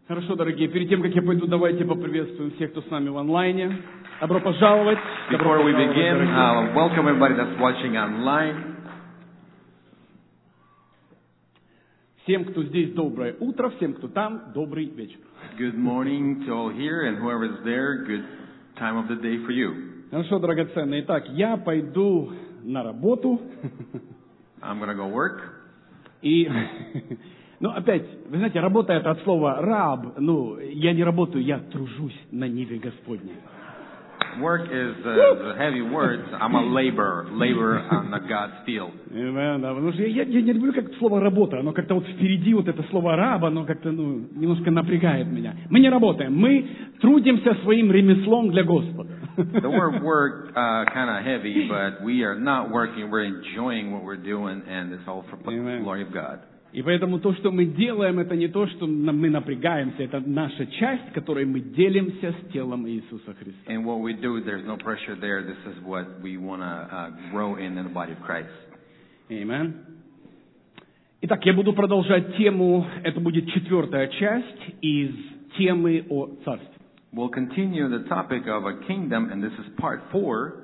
Хорошо, дорогие, перед тем, как я пойду, давайте поприветствуем всех, кто с нами в онлайне. Добро пожаловать. Before we begin, welcome everybody that's watching online. Всем, кто здесь, доброе утро. Всем, кто там, добрый вечер. Good morning to all here, and whoever is there, good time of the day for you. Хорошо, драгоценные. Итак, я пойду на работу. I'm going to go work. И, опять, вы знаете, работа это от слова раб. Я не работаю, я тружусь на ниве Господней. Work is a heavy word. I'm a laborer on the God's field. Да, потому что я не люблю как слово работа. Оно как-то вот впереди вот это слово раб, оно как-то немножко напрягает меня. Мы не работаем, мы трудимся своим ремеслом для Господа. The word work kind of heavy, but we are not working. We're enjoying what we're doing, and it's all for the glory of God. И поэтому то, что мы делаем, это не то, что мы напрягаемся, это наша часть, которой мы делимся с телом Иисуса Христа. And what we do, there's no pressure there. This is what we want to grow in the body of Christ. Amen. Итак, я буду продолжать тему, это будет 4-я часть из темы о царстве. We'll continue the topic of a kingdom, and this is part 4.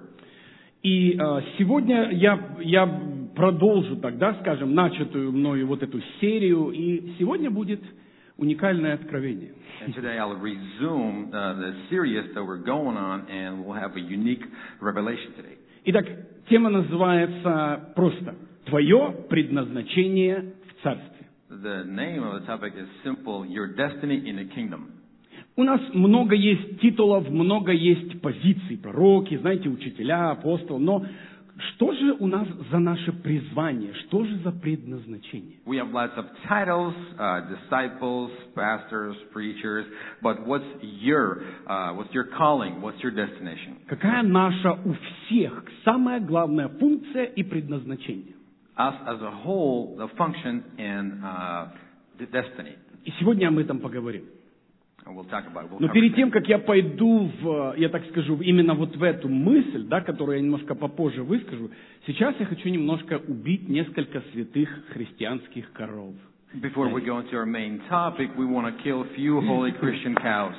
И сегодня я продолжу тогда, скажем, начатую мною вот эту серию, и сегодня будет уникальное откровение. And today I'll resume the series that we're going on, and we'll have a unique revelation today. Итак, тема называется просто «Твое предназначение в царстве». The name of the topic is simple: Your destiny in the kingdom. У нас много есть титулов, много есть позиций, пророки, знаете, учителя, апостолы, но что же у нас за наше призвание, что же за предназначение? We have lots of titles, disciples, pastors, preachers, but what's your calling? What's your destination? Какая наша у всех самая главная функция и предназначение? Us as a whole, the function and the destiny. И сегодня об этом поговорим. We'll talk about it. Но перед тем, как я пойду я так скажу, именно вот в эту мысль, которую я немножко попозже выскажу, сейчас я хочу немножко убить несколько святых христианских коров. Before we go into our main topic, we want to kill a few holy Christian cows.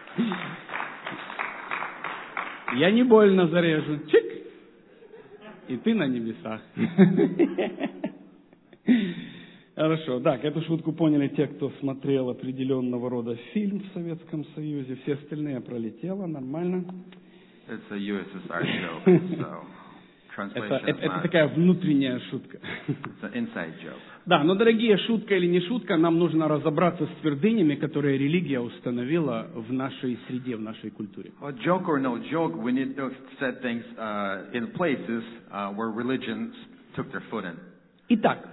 Я не больно зарежу. Чик! И ты на небесах. Хорошо, так, эту шутку поняли те, кто смотрел определенного рода фильм в Советском Союзе. Все остальные пролетело, нормально. It's a USSR joke, so translation это такая внутренняя шутка. It's an inside joke. Да, но, дорогие, шутка или не шутка, нам нужно разобраться с твердынями, которые религия установила в нашей среде, в нашей культуре. Joke or no joke, we need to set things in places where religions took their foot in. Итак,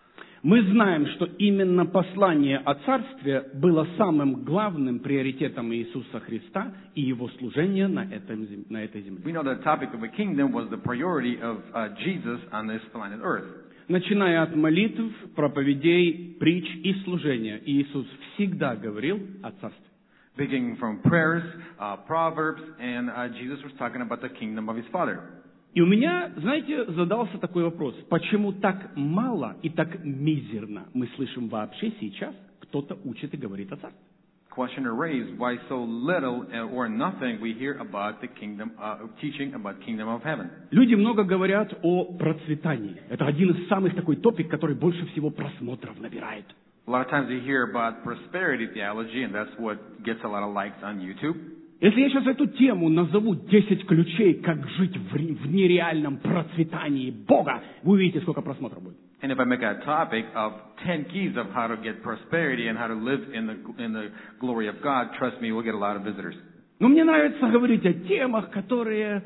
мы знаем, что именно послание о царстве было самым главным приоритетом Иисуса Христа и его служения на этой земле. We know the topic of the kingdom was the priority of Jesus on this planet Earth. Начиная от молитв, проповедей, притч и служения, Иисус всегда говорил о царстве. Beginning from prayers, proverbs, and Jesus was talking about the kingdom of his Father. И у меня, знаете, задался такой вопрос. Почему так мало и так мизерно мы слышим вообще сейчас, кто-то учит и говорит о царстве? Question raised: Why so little or nothing we hear about the kingdom, teaching about kingdom of heaven? Люди много говорят о процветании. Это один из самых такой топик, который больше всего просмотров набирает. A lot of times you hear about prosperity theology, and that's what gets a lot of likes on YouTube. Если я сейчас эту тему назову 10 ключей, как жить в нереальном процветании Бога, вы увидите, сколько просмотров будет. And if I make a topic of 10 keys of how to get prosperity and how to live in the glory of God, trust me, we'll get a lot of visitors. Но мне нравится говорить о темах, которые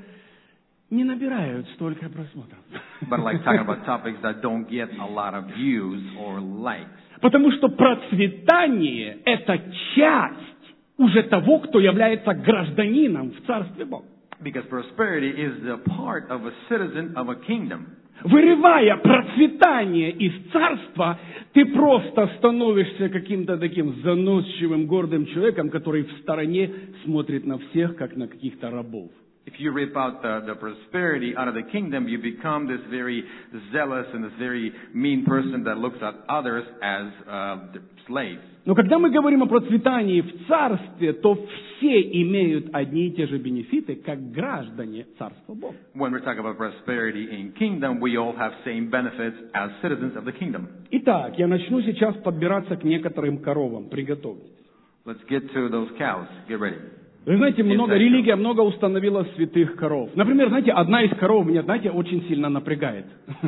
не набирают столько просмотров. But I like talking about topics that don't get a lot of views or likes. Потому что процветание – это часть уже того, кто является гражданином в Царстве Бога. Because prosperity is the part of a citizen of a kingdom. Вырывая процветание из царства, ты просто становишься каким-то таким заносчивым, гордым человеком, который в стороне смотрит на всех, как на каких-то рабов. If you rip out the prosperity out of the kingdom, you become this very zealous and this very mean person that looks at others as the slaves. Но когда мы говорим о процветании в царстве, то все имеют одни и те же бенефиты, как граждане царства Бога. When we're talking about prosperity in kingdom, we all have same benefits as citizens of the kingdom. Итак, я начну сейчас подбираться к некоторым коровам. Приготовьтесь. Let's get to those cows. Get ready. Вы знаете, религия много установила святых коров. Например, знаете, одна из коров меня, знаете, очень сильно напрягает.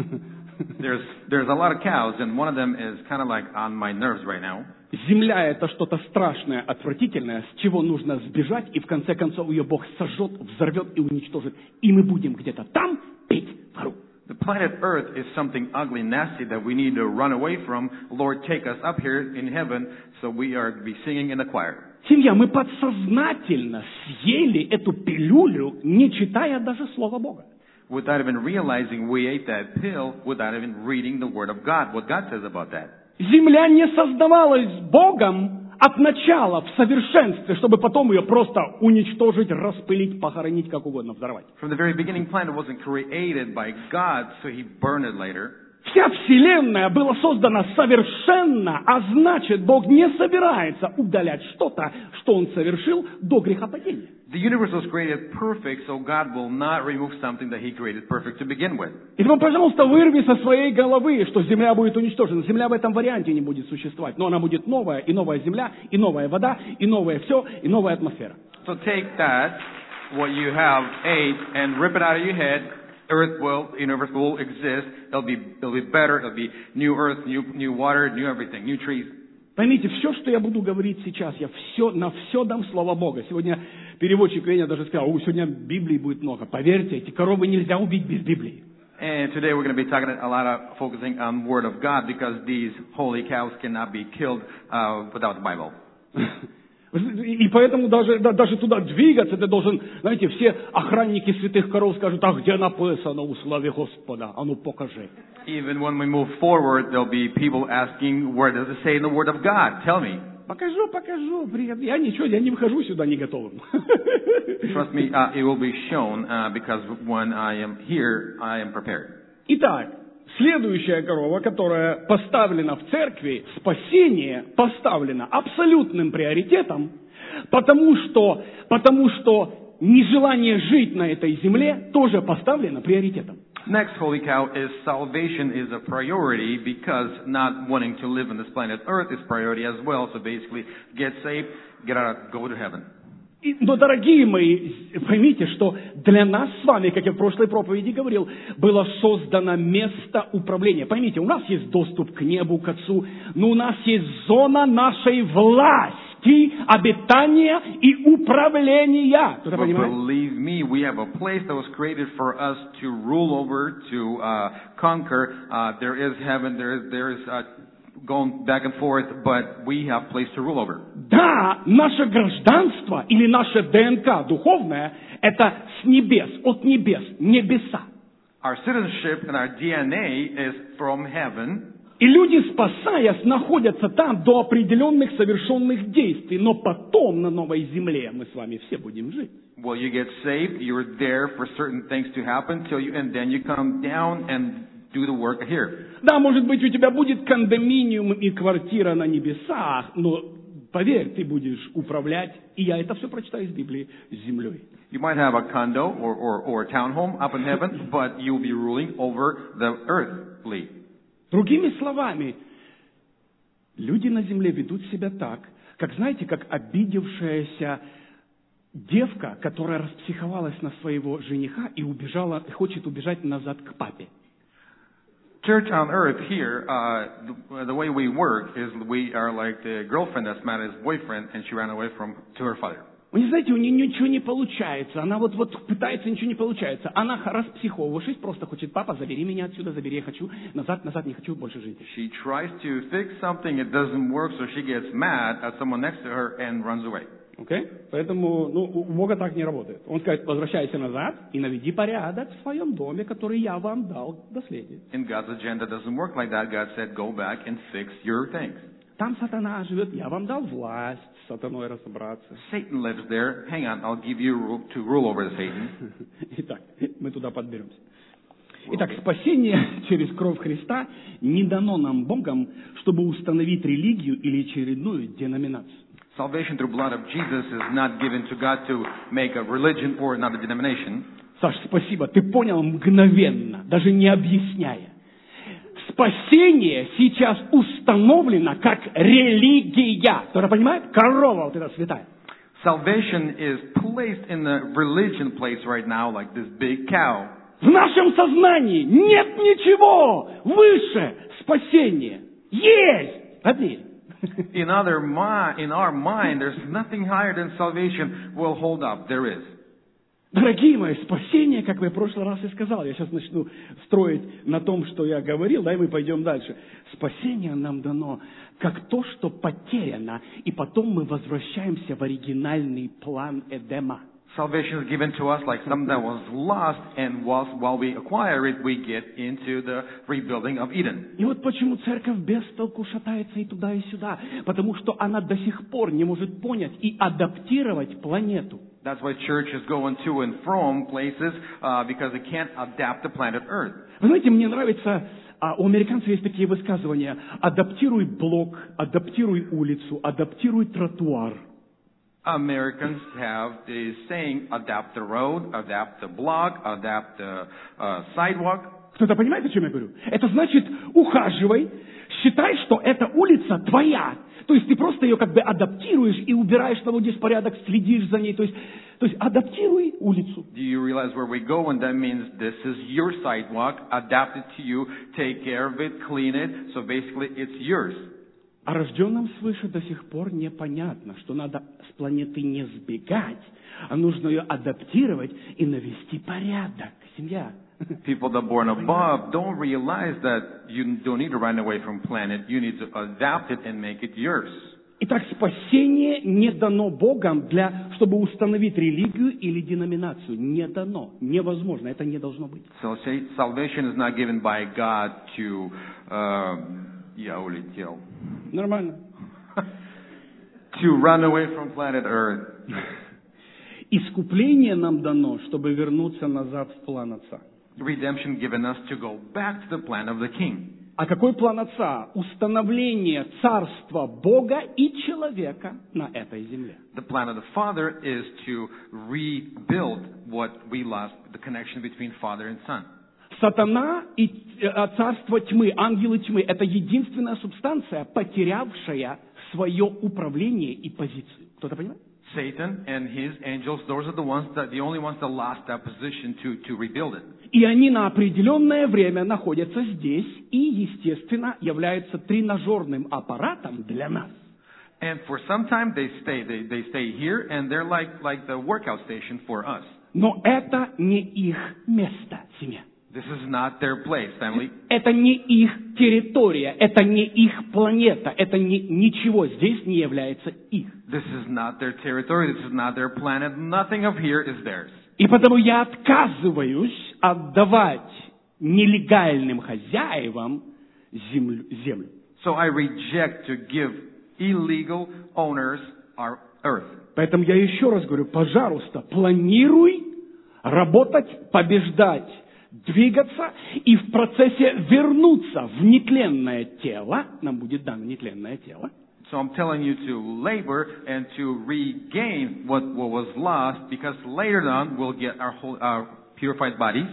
There's a lot of cows, and one of them is kind of like on my nerves right now. Земля — это что-то страшное, отвратительное, с чего нужно сбежать, и в конце концов ее Бог сожжет, взорвет и уничтожит. И мы будем где-то там петь хору. The planet Earth is something ugly, nasty that we need to run away from. Lord, take us up here in heaven, so we are be singing in the choir. Семья, мы подсознательно съели эту пилюлю, не читая даже Слова Бога. Without even realizing we ate that pill, without even reading the Word of God, what God says about that. Земля не создавалась Богом от начала в совершенстве, чтобы потом ее просто уничтожить, распылить, похоронить, как угодно, взорвать. From the very beginning, planet wasn't created by God, so He burned it later. Вся Вселенная была создана совершенно, а значит, Бог не собирается удалять что-то, что Он совершил до грехопадения. The universe was created perfect, so God will not remove something that He created perfect to begin with. И поэтому, пожалуйста, вырви со своей головы, что Земля будет уничтожена. Земля в этом варианте не будет существовать, но она будет новая, и новая Земля, и новая вода, и новое все, и новая атмосфера. So take that, what you have ate, and rip it out of your head. Universe will exist. It'll be better. It'll be new earth, new water, new everything, new trees. Поймите, все, что я буду говорить сейчас, я на все дам Слово Бога. Сегодня переводчик Веня даже сказал, сегодня Библии будет много. Поверьте, эти коровы нельзя убить без Библии. And today we're going to be talking a lot of focusing on Word of God because these holy cows cannot be killed without the Bible. И поэтому даже туда двигаться ты должен, знаете, все охранники святых коров скажут, а где написано у славе Господа? А ну покажи. Even when we move forward, there'll be people asking, where does it say in the Word of God? Tell me. Покажу. Я не выхожу сюда не готовым. Trust me, it will be shown because when I am here, I am prepared. Итак, следующая корова, которая поставлена в церкви, спасение поставлено абсолютным приоритетом, потому что нежелание жить на этой земле тоже поставлено приоритетом. Next holy cow is salvation is a priority because not wanting to live on this planet Earth is priority as well. So basically, get saved, get out, go to heaven. Но, дорогие мои, поймите, что для нас с вами, как я в прошлой проповеди говорил, было создано место управления. Поймите, у нас есть доступ к небу, к Отцу, но у нас есть зона нашей власти, обитания и управления. Кто-то понимает? Believe me, we have a place that was created for us to rule over, to conquer. There is heaven, there is going back and forth, but we have place to rule over. Да, наше гражданство или наше ДНК духовное – это с небес, от небес, небеса. Our citizenship and our DNA is from heaven. И люди, спасаясь, находятся там до определенных совершенных действий, но потом на новой земле мы с вами все будем жить. Well, you get saved, you're there for certain things to happen and then you come down and do the work here. Да, может быть, у тебя будет кондоминиум и квартира на небесах, но поверь, ты будешь управлять, и я это все прочитаю из Библии, с землей. You might have a condo or a townhome up in heaven, but you'll be ruling over the earthly. Другими словами, люди на земле ведут себя так, как, знаете, как обидевшаяся девка, которая распсиховалась на своего жениха и хочет убежать назад к папе. Church on earth here, the way we work is we are like the girlfriend that's mad at his boyfriend and she ran away to her father. Вы не знаете, у нее ничего не получается. Она вот пытается, ничего не получается. Она распсиховавшись, просто хочет, папа, забери меня отсюда, забери, я хочу, назад, не хочу больше жить. She tries to fix something, it doesn't work, so she gets mad at someone next to her and runs away. Okay? Поэтому, у Бога так не работает. Он скажет, возвращайся назад и наведи порядок в своем доме, который я вам дал наследие. In God's agenda doesn't work like that. God said, go back and fix your things. там сатана живет, я вам дал власть с сатаной разобраться. Satan lives there. Hang on, I'll give you to rule over the Satan. Итак, мы туда подберемся. Итак, спасение через кровь Христа не дано нам Богом, чтобы установить религию или очередную деноминацию. Salvation through blood of Jesus is not given to God to make a religion or another denomination. Саш, спасибо, ты понял мгновенно, даже не объясняя. Спасение сейчас установлено как религия. Кто-то понимает? Корова вот эта святая. Salvation is placed in the religion place right now, like this big cow. В нашем сознании нет ничего выше спасения. Есть! Одни. In our mind, there's nothing higher than salvation will hold up. There is. Дорогие мои, спасение, как я в прошлый раз и сказал, я сейчас начну строить на том, что я говорил, да, и мы пойдем дальше. Спасение нам дано как то, что потеряно, и потом мы возвращаемся в оригинальный план Эдема. Salvation is given to us like something that was lost, and while we acquire it, we get into the rebuilding of Eden. И вот почему церковь без толку шатается и туда, и сюда. Потому что она до сих пор не может понять и адаптировать планету. That's why church is going to and from places because they can't adapt the planet Earth. Вы знаете, мне нравится, у американцев есть такие высказывания: адаптируй блок, адаптируй улицу, адаптируй тротуар. Americans have this saying, adapt the road, adapt the block, adapt the sidewalk. Кто-то понимает, о чем я говорю? Это значит, ухаживай, считай, что эта улица твоя. То есть ты просто ее как бы адаптируешь и убираешь, наводишь порядок, следишь за ней. То есть адаптируй улицу. Do you realize where we go? And that means this is your sidewalk, adapt it to you, take care of it, clean it. So basically it's yours. А рожденным свыше до сих пор непонятно, что надо с планеты не сбегать, а нужно ее адаптировать и навести порядок. Семья. People that are born above don't realize that you don't need to run away from planet. You need to adapt it and make it yours. Итак, спасение не дано Богом, чтобы установить религию или деноминацию. Не дано. Невозможно. Это не должно быть. So salvation is not given by God to... Я улетел. Нормально. To run away from planet Earth. Искупление нам дано, чтобы вернуться назад в план Отца. Redemption given us to go back to the plan of the King. А какой план Отца? Установление царства Бога и человека на этой земле. The plan of the Father is to rebuild what we lost, the connection between Father and Son. Сатана и царство тьмы, ангелы тьмы – это единственная субстанция, потерявшая свое управление и позицию. Кто-то понимает? Satan and his angels, those are the only ones that lost that position to rebuild it. И они на определенное время находятся здесь и, естественно, являются тренажерным аппаратом для нас. And for some time they stay here, and they're like the workout station for us. Но это не их место, семья. This is not their place, family. Это не их территория, это не их планета, это ничего здесь не является их. This is not their territory, this is not their planet, nothing of here is theirs. И потому я отказываюсь отдавать нелегальным хозяевам землю. So I reject to give illegal owners our earth. Поэтому я еще раз говорю, пожалуйста, планируй работать, побеждать, двигаться и в процессе вернуться в нетленное тело, нам будет дано нетленное тело. So I'm telling you to labor and to regain what was lost, because later on we'll get our purified bodies.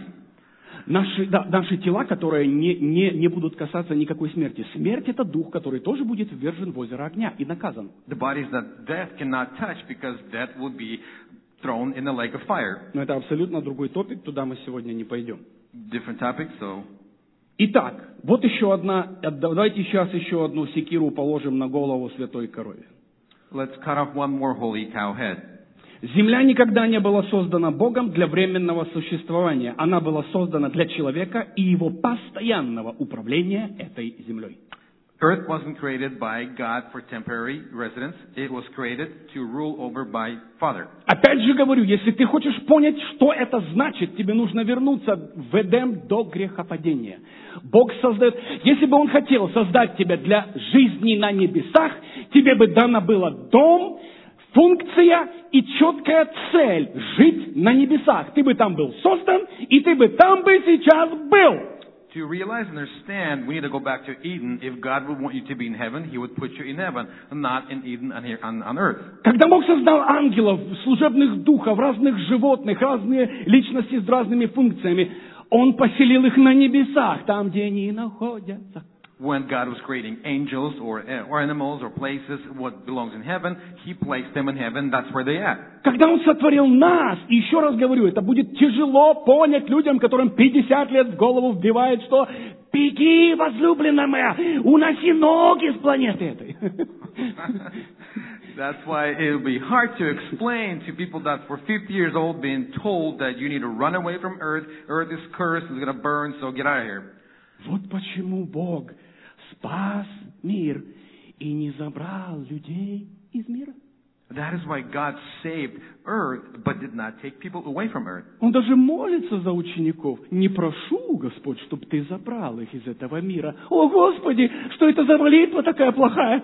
Наши тела, которые не будут касаться никакой смерти. Смерть – это дух, который тоже будет ввержен в озеро огня и наказан. The bodies that death cannot touch, because death will be thrown in the lake of fire. Но это абсолютно другой топик, туда мы сегодня не пойдем. Different topic, so... Итак, вот еще одна, давайте сейчас еще одну секиру положим на голову святой корове. Let's cut off one more holy cow head. Земля никогда не была создана Богом для временного существования. Она была создана для человека и его постоянного управления этой землей. Earth wasn't created by God for temporary residence. It was created to rule over by Father. Опять же говорю, если ты хочешь понять, что это значит, тебе нужно вернуться в Эдем до грехопадения. Бог создает... Если бы Он хотел создать тебя для жизни на небесах, тебе бы дано было дом, функция и четкая цель – жить на небесах. Ты бы там был создан, и ты бы там бы сейчас был. To realize and understand, we need to go back to Eden. If God would want you to be in heaven, He would put you in heaven, not in Eden and here on earth. Когда Бог создал ангелов, служебных духов, разных животных, разные личности с разными функциями, Он поселил их на небесах, там, где они находятся. When God was creating angels or animals or places, what belongs in heaven, He placed them in heaven. That's where they at. Когда Он сотворил нас, и еще раз говорю, это будет тяжело понять людям, которым 50 лет в голову вбивает, что «Беги, возлюбленная моя, уноси ноги с планеты этой». That's why it will be hard to explain to people that for 50 years old being told that you need to run away from earth. Earth is cursed, it's going to burn, so get out of here. Вот почему Бог спас мир и не забрал людей из мира. That is why God saved earth, but did not take people away from earth. Он даже молится за учеников. Не прошу, Господь, чтобы ты забрал их из этого мира. О, Господи, что это за молитва такая плохая?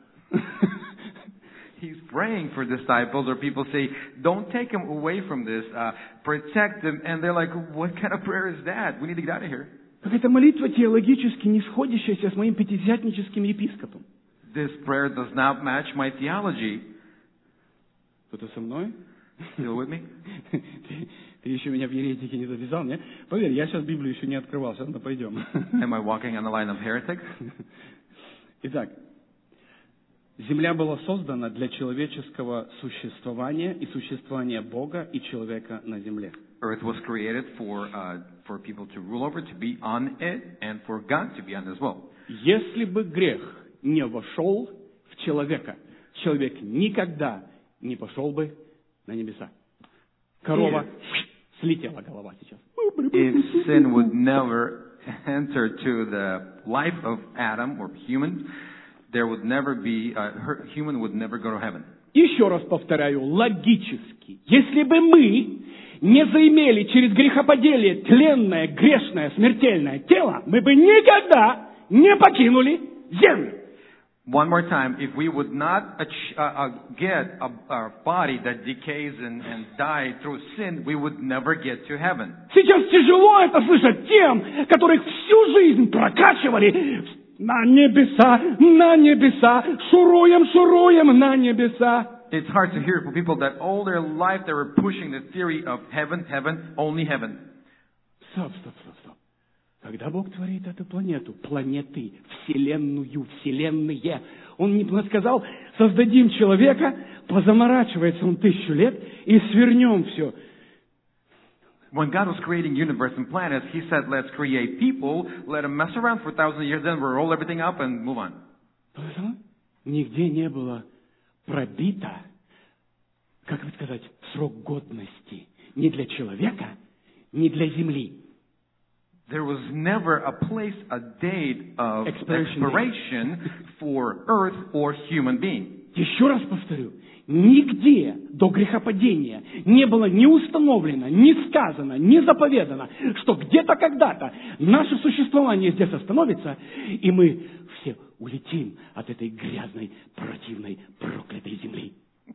He's praying for disciples, or people say, don't take them away from this, protect them. And they're like, what kind of prayer is that? We need to get out of here. Какая-то молитва теологически не сходящаяся с моим пятидесятническим епископом. This prayer does not match my theology. Кто-то со мной? Still with me? Ты еще меня в еретике не завязал, не? Поверь, я сейчас Библию еще не открывал, сейчас мы пойдем. Am I walking on the line of heretics? Итак, Земля была создана для человеческого существования и существования Бога и человека на земле. Earth was created for people to rule over, to be on it, and for God to be on it as well. Если бы грех не вошел в человека, человек никогда не пошел бы на небеса. Корова слетела голова сейчас. If sin would never enter to the life of Adam or human, there would never be human would never go to heaven. Еще раз повторяю, логически, если бы мы не заимели через грехопадение тленное, грешное, смертельное тело, мы бы никогда не покинули землю. One more time, if we would not get a body that decays and die through sin, we would never get to heaven. Сейчас тяжело это слышать тем, которых всю жизнь прокачивали на небеса, шуруем на небеса. It's hard to hear for people that all their life they were pushing the theory of heaven, only heaven. Стоп. Когда Бог творит эту планету, планеты, вселенные, Он не сказал, создадим человека, позаморачивается он 1000 лет и свернем все. When God was creating universe and planets, He said, let's create people, let them mess around for 1,000 years, then we'll roll everything up and move on. Нигде не было пробито, как бы сказать, срок годности ни для человека, ни для Земли. There was never a place, a date of expiration for earth or human being. Еще раз повторю, нигде до грехопадения не было ни установлено, ни сказано, ни заповедано, что где-то когда-то наше существование здесь остановится, и мы все улетим от этой грязной, противной, проклятой земли.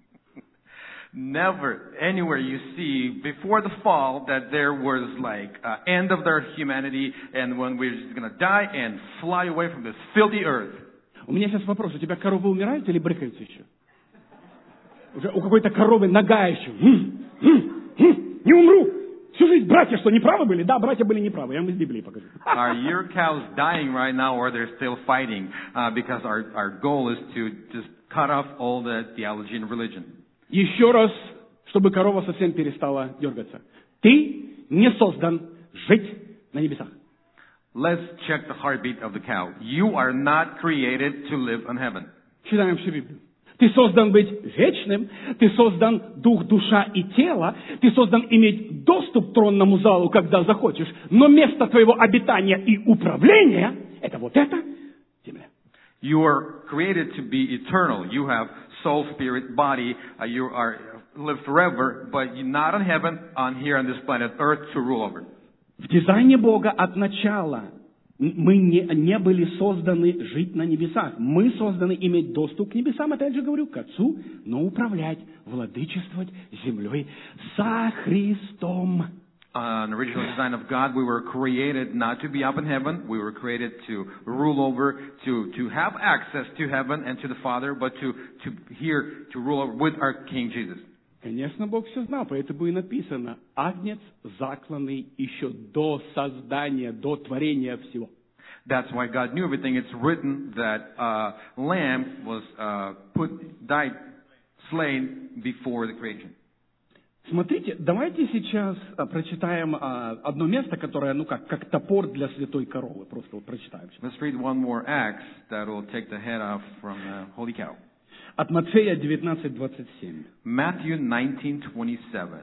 Never anywhere you see before the fall that there was like end of their humanity and when we're just going to die and fly away from this filthy earth. У меня сейчас вопрос, у тебя коровы умирают или брыкаются еще? Уже у какой-то коровы нога еще. Не умру. Всю жизнь братья что, неправы были? Да, братья были неправы. Я вам из Библии покажу. Are your cows dying right now or they're still fighting? Because our goal is to just cut off all the theology and religion. Еще раз, чтобы корова совсем перестала дергаться. Ты не создан жить на небесах. Let's check the heartbeat of the cow. You are not created to live in heaven. Читаем всю Библию. Ты создан быть вечным, ты создан дух, душа и тело, ты создан иметь доступ к тронному залу, когда захочешь, но место твоего обитания и управления – это вот эта земля. You are created to be eternal. You have soul, spirit, body. You are live forever, but you're not in heaven, here on this planet Earth to rule over. В дизайне Бога от начала мы не были созданы жить на небесах. Мы созданы иметь доступ к небесам, опять же говорю, к Отцу, но управлять, владычествовать землей со Христом. An original design of God, we were created not to be up in heaven. We were created to rule over, to have access to heaven and to the Father, but to rule over with our King Jesus. Конечно, Бог все знал, поэтому и написано, агнец закланный еще до создания, до творения всего. That's why God knew everything. It's written that lamb was died, slain before the creation. Смотрите, давайте сейчас прочитаем одно место, которое, как топор для святой коровы. Просто вот прочитаем. Let's read one more Acts that will take the head off from the holy cow. От Матфея 19:27. Matthew 19:27.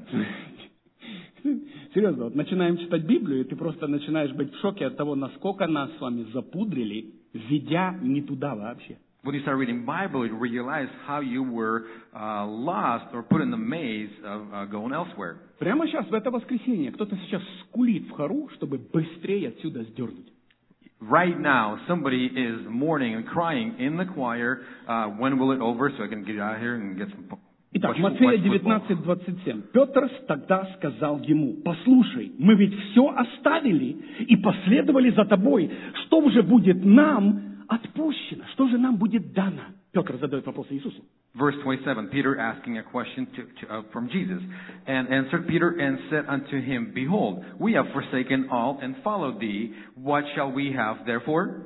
Серьезно, вот начинаем читать Библию, и ты просто начинаешь быть в шоке от того, насколько нас с вами запудрили, ведя не туда вообще. When you start reading Bible, you realize how you were lost or put in the maze of going elsewhere. Прямо сейчас, в это воскресенье, кто-то сейчас скулит в хору, чтобы быстрее отсюда сдернуть. Right now, somebody is mourning and crying in the choir. When will it over so I can get out of here and get some... Итак, Матфея 19:27. Петр тогда сказал ему: «Послушай, мы ведь все оставили и последовали за тобой. Что же будет нам отпущено? Что же нам будет дано?» Петр задает вопрос Иисусу. Verse 27, Peter asking a question from Jesus. And answered Peter and said unto him, Behold, we have forsaken all and followed thee. What shall we have therefore?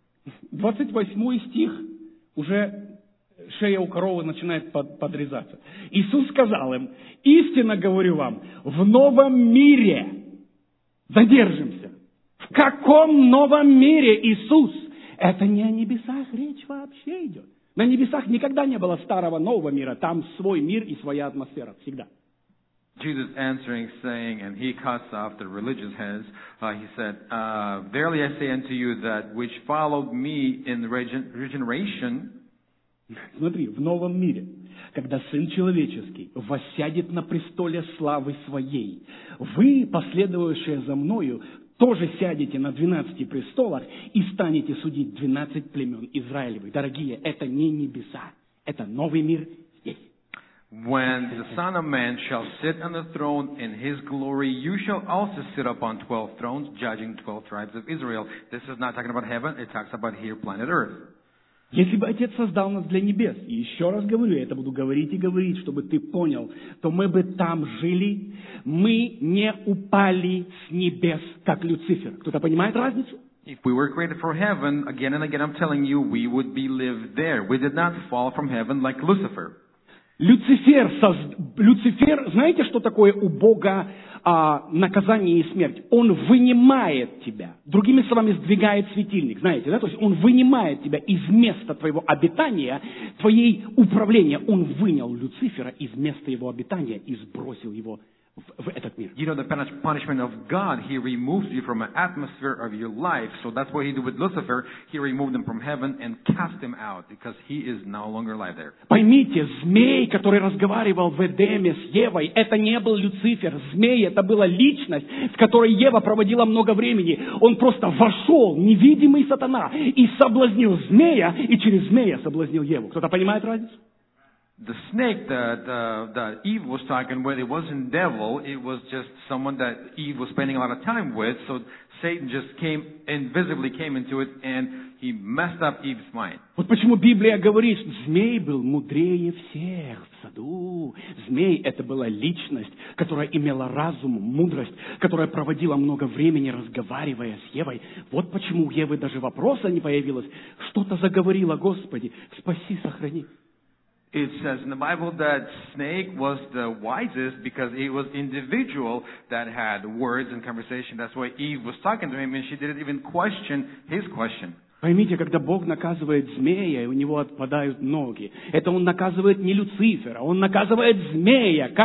28 стих. Уже шея у коровы начинает подрезаться. Иисус сказал им: «Истинно говорю вам, в новом мире задержимся». В каком новом мире, Иисус? Это не о небесах речь вообще идет. На небесах никогда не было старого нового мира. Там свой мир и своя атмосфера. Всегда. Jesus answering, saying, and he cuts off the religious heads, he said, Verily I say unto you that which followed me in the regeneration. Смотри, в новом мире, когда Сын Человеческий воссядет на престоле славы Своей, вы, последовавшие за Мною, тоже сядете на 12 престолах и станете судить 12 племен Израилевых. Дорогие, это не небеса, это новый мир здесь. When the Son of Man shall sit on the throne in His glory, you shall also sit upon 12 thrones, judging 12 tribes of Israel. This is not talking about heaven, it talks about here, planet Earth. Если бы Отец создал нас для небес, и еще раз говорю, я это буду говорить и говорить, чтобы ты понял, то мы бы там жили, мы не упали с небес, как Люцифер. Кто-то понимает разницу? If we were created for heaven, again and again I'm telling you, we would be lived there. We did not fall from heaven like Lucifer. Люцифер, знаете, что такое у Бога наказание и смерть? Он вынимает тебя. Другими словами, сдвигает светильник. Знаете, да? То есть он вынимает тебя из места твоего обитания, твоей управления. Он вынял Люцифера из места его обитания и сбросил его в этот мир. You know, the punishment of God, He removes you from an atmosphere of your life. So that's what He did with Lucifer. He removed him from heaven and cast him out because he is no longer alive there. Поймите, змей, который разговаривал в Эдеме с Евой, это не был Люцифер. Змей, это была личность, с которой Ева проводила много времени. Он просто вошел, невидимый сатана, и соблазнил змея, и через змея соблазнил Еву. Кто-то понимает разницу? The snake that Eve was talking with, it wasn't devil, it was just someone that Eve was spending a lot of time with. So Satan just invisibly came into it and he messed up Eve's mind. Вот почему Библия говорит, что змей был мудрее всех в саду. Змей — это была личность, которая имела разум, мудрость, которая проводила много времени, разговаривая с Евой. Вот почему у Евы даже вопроса не появилось. Что-то заговорила: Господи, спаси, сохрани. It says in the Bible that snake was the wisest because it was individual that had words and conversation. That's why Eve was talking to him and she didn't even question his question. Поймите, когда Бог наказывает змея, и у него отпадают ноги, это Он наказывает не Люцифера, Он наказывает змея, как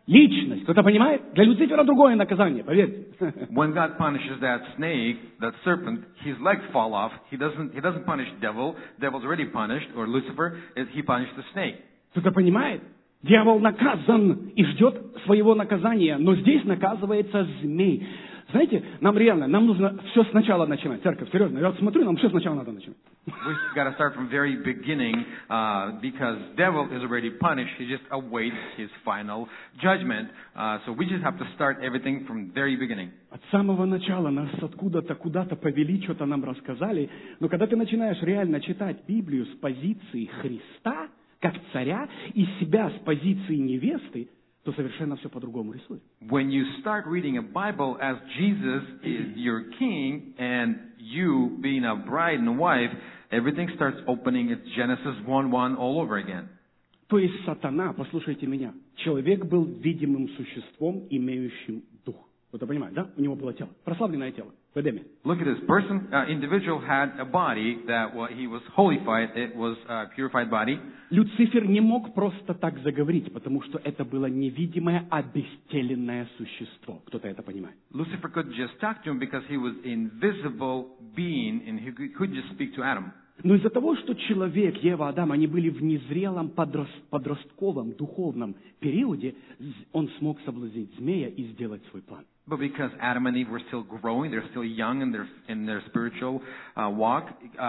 Личность. Кто-то понимает? Для Люцифера другое наказание, поверьте. When God punishes that snake, that serpent, his legs fall off. He doesn't punish devil. Devil's already punished, or Lucifer. He punished the snake. Кто-то понимает? Дьявол наказан и ждет своего наказания, но здесь наказывается змей. Знаете, нам нужно все сначала начинать. Церковь, серьезно, я вот смотрю, нам все сначала надо начинать. We've got to start from very beginning, because devil is already punished. He just awaits his final judgment. So we just have to start everything from very beginning. От самого начала нас откуда-то, куда-то повели, что-то нам рассказали. Но когда ты начинаешь реально читать Библию с позиции Христа, как царя, и себя с позиции невесты, то совершенно все по-другому рисует. When you start reading a Bible as Jesus is your king and you being a bride and wife, everything starts opening. It's Genesis 1:1 all over again. То есть сатана, послушайте меня, человек был видимым существом, имеющим дух. Кто-то понимает, да? У него было тело, прославленное тело в Эдеме. Look at this person, individual had a body that he was holified. It was a purified body. Люцифер не мог просто так заговорить, потому что это было невидимое, обестеленное существо. Кто-то это понимает. Lucifer could just talk to him because he was invisible being and he could just speak to Adam. Но из-за того, что человек, Ева, Адам, они были в незрелом подростковом духовном периоде, он смог соблазнить змея и сделать свой план. But because Adam and Eve were still growing, they're still young in their spiritual walk,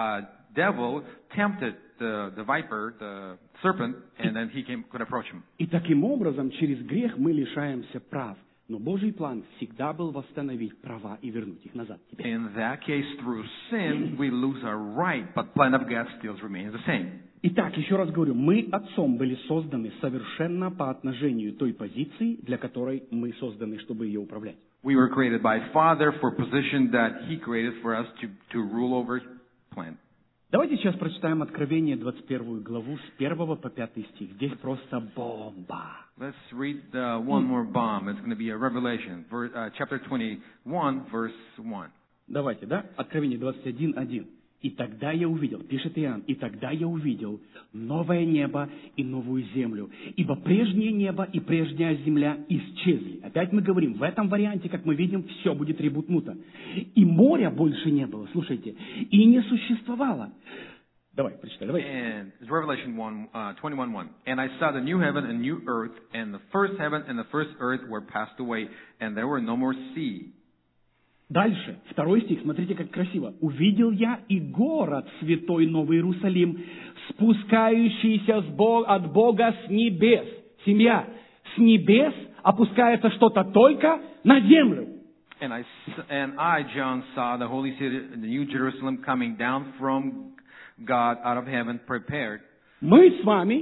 devil tempted the viper, the serpent, and then he could approach him. И таким образом, через грех мы лишаемся прав. Но Божий план всегда был восстановить права и вернуть их назад. In that case, through sin, we lose our right, but plan of God still remains the same. Итак, еще раз говорю, мы отцом были созданы совершенно по отношению той позиции, для которой мы созданы, чтобы ее управлять. We were created by Father for position that He created for us to rule over plan. Давайте сейчас прочитаем Откровение 21 главу с 1 по 5 стих. Здесь просто бомба. Let's read one more bomb. It's going to be a Revelation, chapter 21, verse 1. Давайте, да? Откровение 21:1. «И тогда я увидел», пишет Иоанн, «и тогда я увидел новое небо и новую землю, ибо прежнее небо и прежняя земля исчезли». Опять мы говорим, в этом варианте, как мы видим, все будет ребутнуто. И моря больше не было, слушайте, и не существовало. Давай, прочитай, давай. And it's Revelation 21:1. And I saw the new heaven and new earth, and the first heaven and the first earth were passed away, and there were no more sea. Дальше, 2 стих, смотрите, как красиво. «Увидел я и город святой Новый Иерусалим, спускающийся от Бога с небес». Семья, с небес опускается что-то только на землю. And I, John, saw the holy city, the new Jerusalem, coming down from God out of heaven, prepared. Мы с вами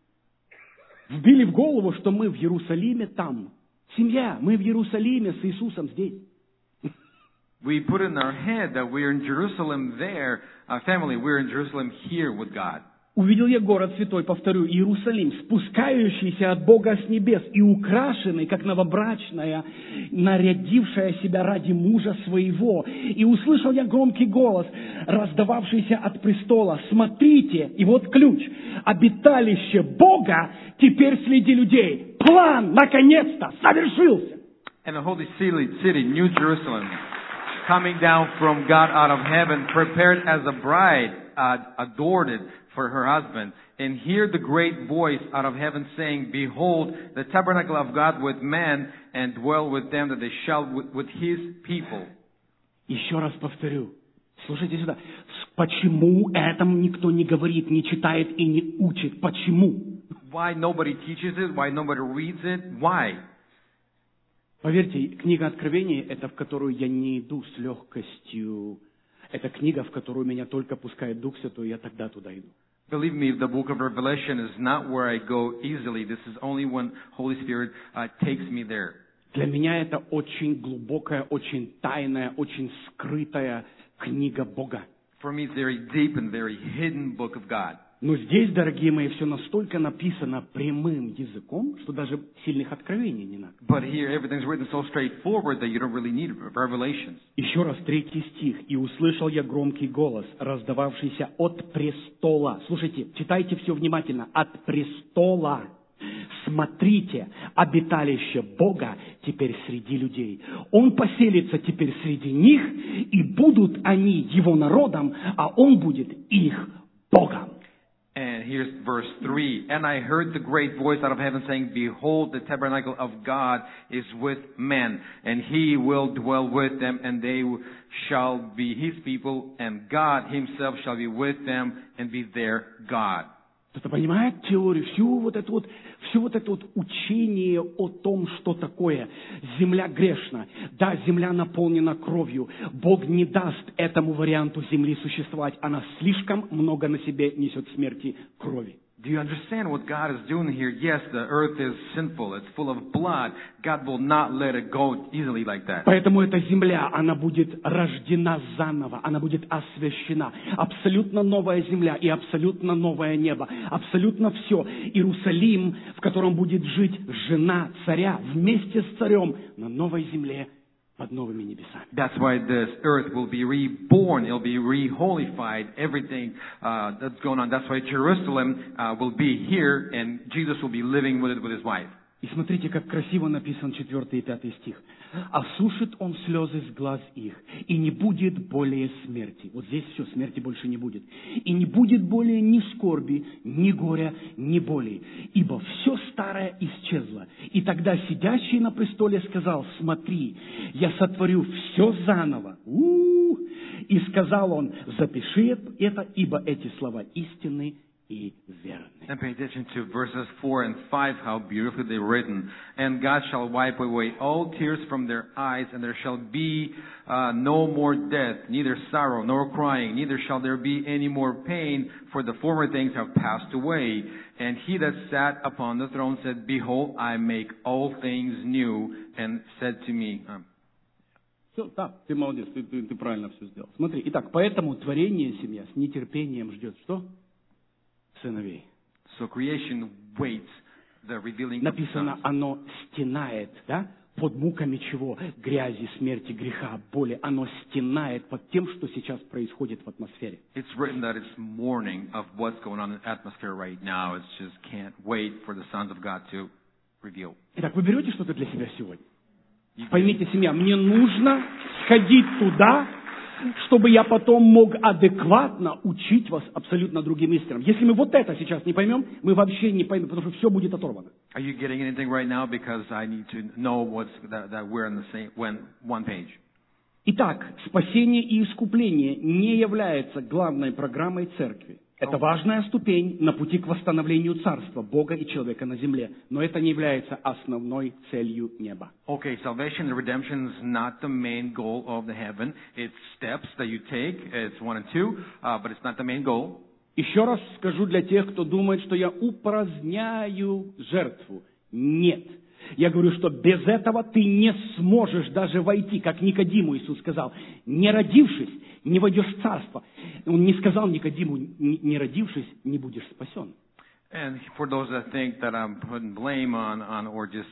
вбили в голову, что мы в Иерусалиме там. Семья, мы в Иерусалиме с Иисусом здесь. We put in our head that we're in Jerusalem there, family, we're in Jerusalem here with God. Увидел я город святой, повторю, Иерусалим, спускающийся от Бога с небес и украшенный, как новобрачная, нарядившая себя ради мужа своего. И услышал я громкий голос, раздававшийся от престола. Смотрите, и вот ключ, обиталище Бога теперь среди людей. План, наконец-то, совершился. And the holy city, New Jerusalem, coming down from God out of heaven, prepared as a bride, adorned for her husband. And hear the great voice out of heaven saying, Behold, the tabernacle of God with men, and dwell with them, that they shall with his people. Еще раз повторю. Слушайте сюда. Почему этому никто не говорит, не читает и не учит? Почему? Why nobody teaches it? Why nobody reads it? Why? Поверьте, книга Откровения, это в которую я не иду с легкостью. Это книга, в которую меня только пускает Дух Святой, я тогда туда иду. Believe me, the book of Revelation is not where I go easily. This is only when Holy Spirit takes me there. Для меня это очень глубокая, очень тайная, очень скрытая книга Бога. For me, it's very deep and very hidden book of God. Но здесь, дорогие мои, все настолько написано прямым языком, что даже сильных откровений не надо. But here, everything's written so straightforward that you don't really need revelations. Еще раз, 3 стих. «И услышал я громкий голос, раздававшийся от престола». Слушайте, читайте все внимательно. От престола. смотрите, обиталище Бога теперь среди людей. Он поселится теперь среди них, и будут они Его народом, а Он будет их Богом. And here's verse 3. And I heard the great voice out of heaven saying, Behold, the tabernacle of God is with men, and He will dwell with them, and they shall be His people, and God Himself shall be with them and be their God. Кто-то понимает теорию, все вот это вот учение о том, что такое земля грешна. Да, земля наполнена кровью. Бог не даст этому варианту земли существовать. Она слишком много на себе несет смерти крови. Do you understand what God is doing here? Yes, the earth is sinful. It's full of blood. God will not let it go easily like that. Поэтому эта земля, она будет рождена заново, она будет освящена. Абсолютно новая земля и абсолютно новое небо. Абсолютно все. Иерусалим, в котором будет жить жена царя вместе с царем на новой земле под новыми небесами. That's why this earth will be reborn. It'll be re-holified. Everything that's going on. That's why Jerusalem will be here, and Jesus will be living with it with His wife. И смотрите, как красиво написан 4 и 5 стих. «Осушит Он слезы с глаз их, и не будет более смерти». Вот здесь все, смерти больше не будет. «И не будет более ни скорби, ни горя, ни боли, ибо все старое исчезло. И тогда сидящий на престоле сказал: Смотри, я сотворю все заново». И сказал Он: запиши это, ибо эти слова истинны и верны. And pay attention to verses 4 and 5, how beautifully they're written. And God shall wipe away all tears from their eyes, and there shall be no more death, neither sorrow nor crying, neither shall there be any more pain, for the former things have passed away. And He that sat upon the throne said, Behold, I make all things new, and said to me... Все, да, ты молодец, ты правильно все сделал. Смотри, итак, поэтому творение, семья, с нетерпением ждет что? Сыновей. So creation waits the revealing of Написано, sons. оно стенает, да? Под муками чего? Грязи, смерти, греха, боли. Оно стенает под тем, что сейчас происходит в атмосфере. It's written that it's mourning of what's going on in the atmosphere right now. It just can't wait for the sons of God to reveal. Итак, вы берете что-то для себя сегодня? Поймите, семья, мне нужно сходить туда, чтобы я потом мог адекватно учить вас абсолютно другим истинам. Если мы вот это сейчас не поймем, мы вообще не поймем, потому что все будет оторвано. Are you getting anything right now? Because I need to know that we're on the same one page. Итак, спасение и искупление не является главной программой церкви. Это важная ступень на пути к восстановлению царства Бога и человека на земле, но это не является основной целью неба. Okay, salvation and redemption is not the main goal of the heaven. It's steps that you take. It's 1 and 2, but it's not the main goal. Еще раз скажу для тех, кто думает, что я упраздняю жертву. Нет. Я говорю, что без этого ты не сможешь даже войти, как Никодиму Иисус сказал. Не родившись, не войдешь в царство. Он не сказал Никодиму, не родившись, не будешь спасен. And for those that think that I'm putting blame on or just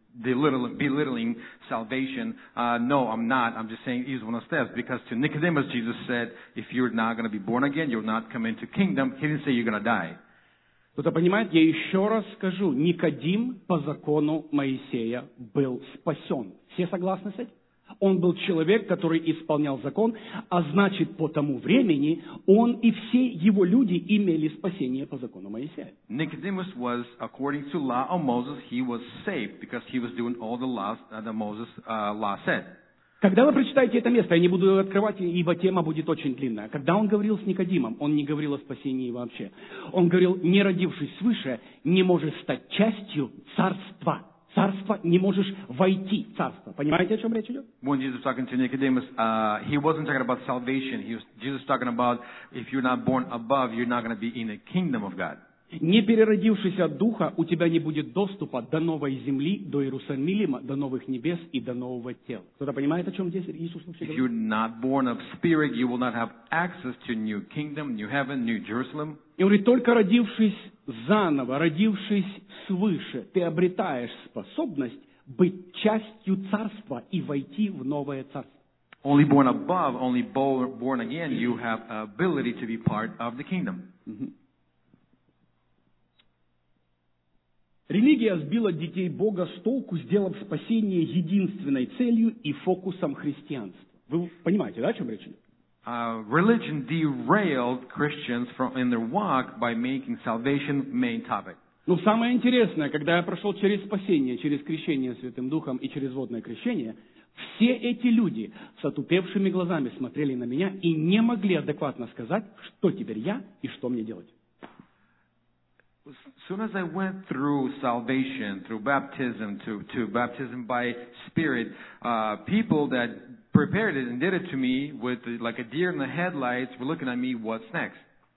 belittling salvation, no, I'm not. I'm just saying he's one of the steps. Because to Nicodemus, Jesus said, if you're not going to be born again, you'll not come into kingdom. He didn't say you're going to die. Кто-то понимает, я еще раз скажу, Никодим по закону Моисея был спасен. Все согласны с этим? Он был человек, который исполнял закон, а значит, по тому времени он и все его люди имели спасение по закону Моисея. Nicodemus was, according to law of Moses, he was saved because he was doing all the laws that the Moses law said. Когда вы прочитаете это место, я не буду открывать, ибо тема будет очень длинная. Когда он говорил с Никодимом, он не говорил о спасении вообще. Он говорил, не родившись свыше, не можешь стать частью царства. Царство не можешь войти в царство. Понимаете, о чем речь идет? When Jesus was talking to Nicodemus, he wasn't talking about salvation. Jesus was talking about if you're not born above, you're not going to be in the kingdom of God. Не переродившись от Духа, у тебя не будет доступа до новой земли, до Иерусалима, до новых небес и до нового тела. Кто-то понимает, о чем здесь Иисус вообще If говорит? you're not born of spirit, you will not have access to new kingdom, new heaven, new Jerusalem. И он говорит, только родившись заново, родившись свыше, ты обретаешь способность быть частью царства и войти в новое царство. Only born above, only born again, you have ability to be part of the kingdom. Религия сбила детей Бога с толку, сделав спасение единственной целью и фокусом христианства. Вы понимаете, да, о чем речь идет? Religion derailed Christians in their walk by making salvation main topic. Но самое интересное, когда я прошел через спасение, через крещение Святым Духом и через водное крещение, все эти люди с отупевшими глазами смотрели на меня и не могли адекватно сказать, что теперь я и что мне делать. As soon as I went through salvation, through baptism, to baptism by Spirit, people that prepared it and did it to me with like a deer in the headlights were looking at me, what's next?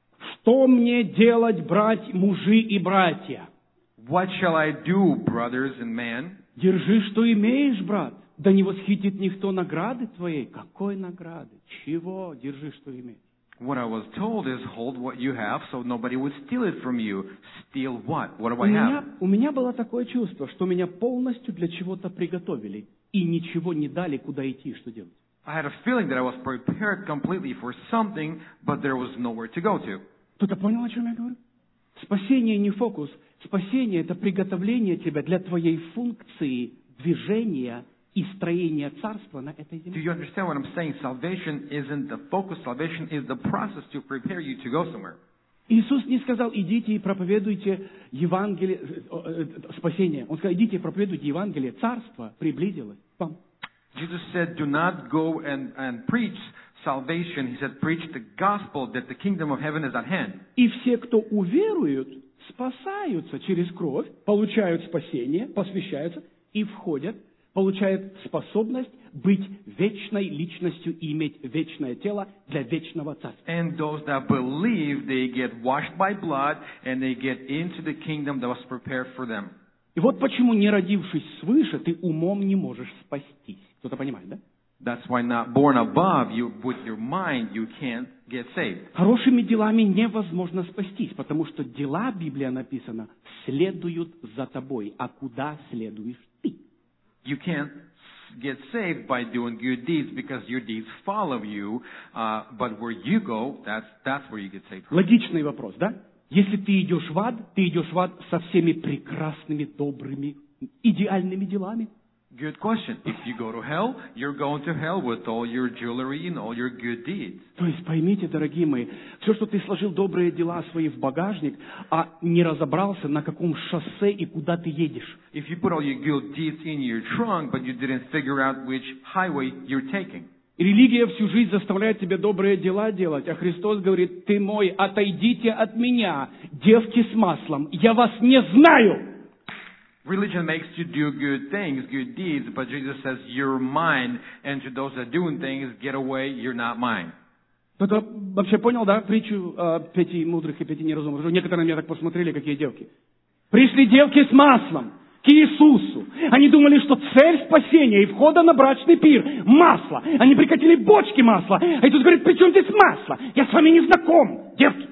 Что мне делать, мужи и братья? What shall I do, brothers and men? Держи, что имеешь, брат. Да не восхитит никто награды твоей. Какой награды? Чего? Держи, что имеешь. What I was told is, hold what you have so nobody would steal it from you. Steal what? What do I have? У меня было такое чувство, что меня полностью для чего-то приготовили и ничего не дали, куда идти, что делать. I had a feeling that I was prepared completely for something, but there was nowhere to go to. Кто-то понял, о чем я говорю? Спасение не фокус. Спасение – это приготовление тебя для твоей функции движения и строения царства на этой Do земле. you understand what I'm saying? Salvation isn't the focus. Salvation is the process to prepare you to go somewhere. Иисус не сказал, идите и проповедуйте Евангелие, спасение. Он сказал, идите и проповедуйте Евангелие, царство приблизилось к вам. Jesus said, do not go and preach salvation. He said, preach the gospel that the kingdom of heaven is at hand. И все, кто уверуют, спасаются через кровь, получают спасение, посвящаются и входят, получают способность быть вечной личностью и иметь вечное тело для вечного царства. And those that believe, they get washed by blood and they get into the kingdom that was prepared for them. И вот почему, не родившись свыше, ты умом не можешь спастись. Кто-то понимает, да? That's why not born above, with your mind, you can't get saved. Хорошими делами невозможно спастись, потому что дела, Библия написана, следуют за тобой. А куда следуешь ты? You can't get saved by doing good deeds because your deeds follow you, but where you go, that's where you get saved. Логичный вопрос, да? Если ты идешь в ад со всеми прекрасными, добрыми, идеальными делами. Good question. If you go to hell, you're going to hell with all your jewelry and all your good deeds. То есть поймите, дорогие мои, все, что ты сложил добрые дела свои в багажник, а не разобрался, на каком шоссе и куда ты едешь. If you put all your good deeds in your trunk, but you didn't figure out which highway you're taking. Религия всю жизнь заставляет тебя добрые дела делать, а Христос говорит, ты мой, отойдите от меня, девки с маслом, я вас не знаю. Religion makes you do good things, good deeds, but Jesus says, you're mine, and to those that are doing things, get away, you're not mine. Кто-то вообще понял, да, притчу о 5 мудрых и 5 неразумных? Некоторые на меня так посмотрели, какие девки. Пришли девки с маслом к Иисусу. Они думали, что цель спасения и входа на брачный пир – масло. Они прикатили бочки масла. А Иисус говорит, при чем здесь масло? Я с вами не знаком, девки.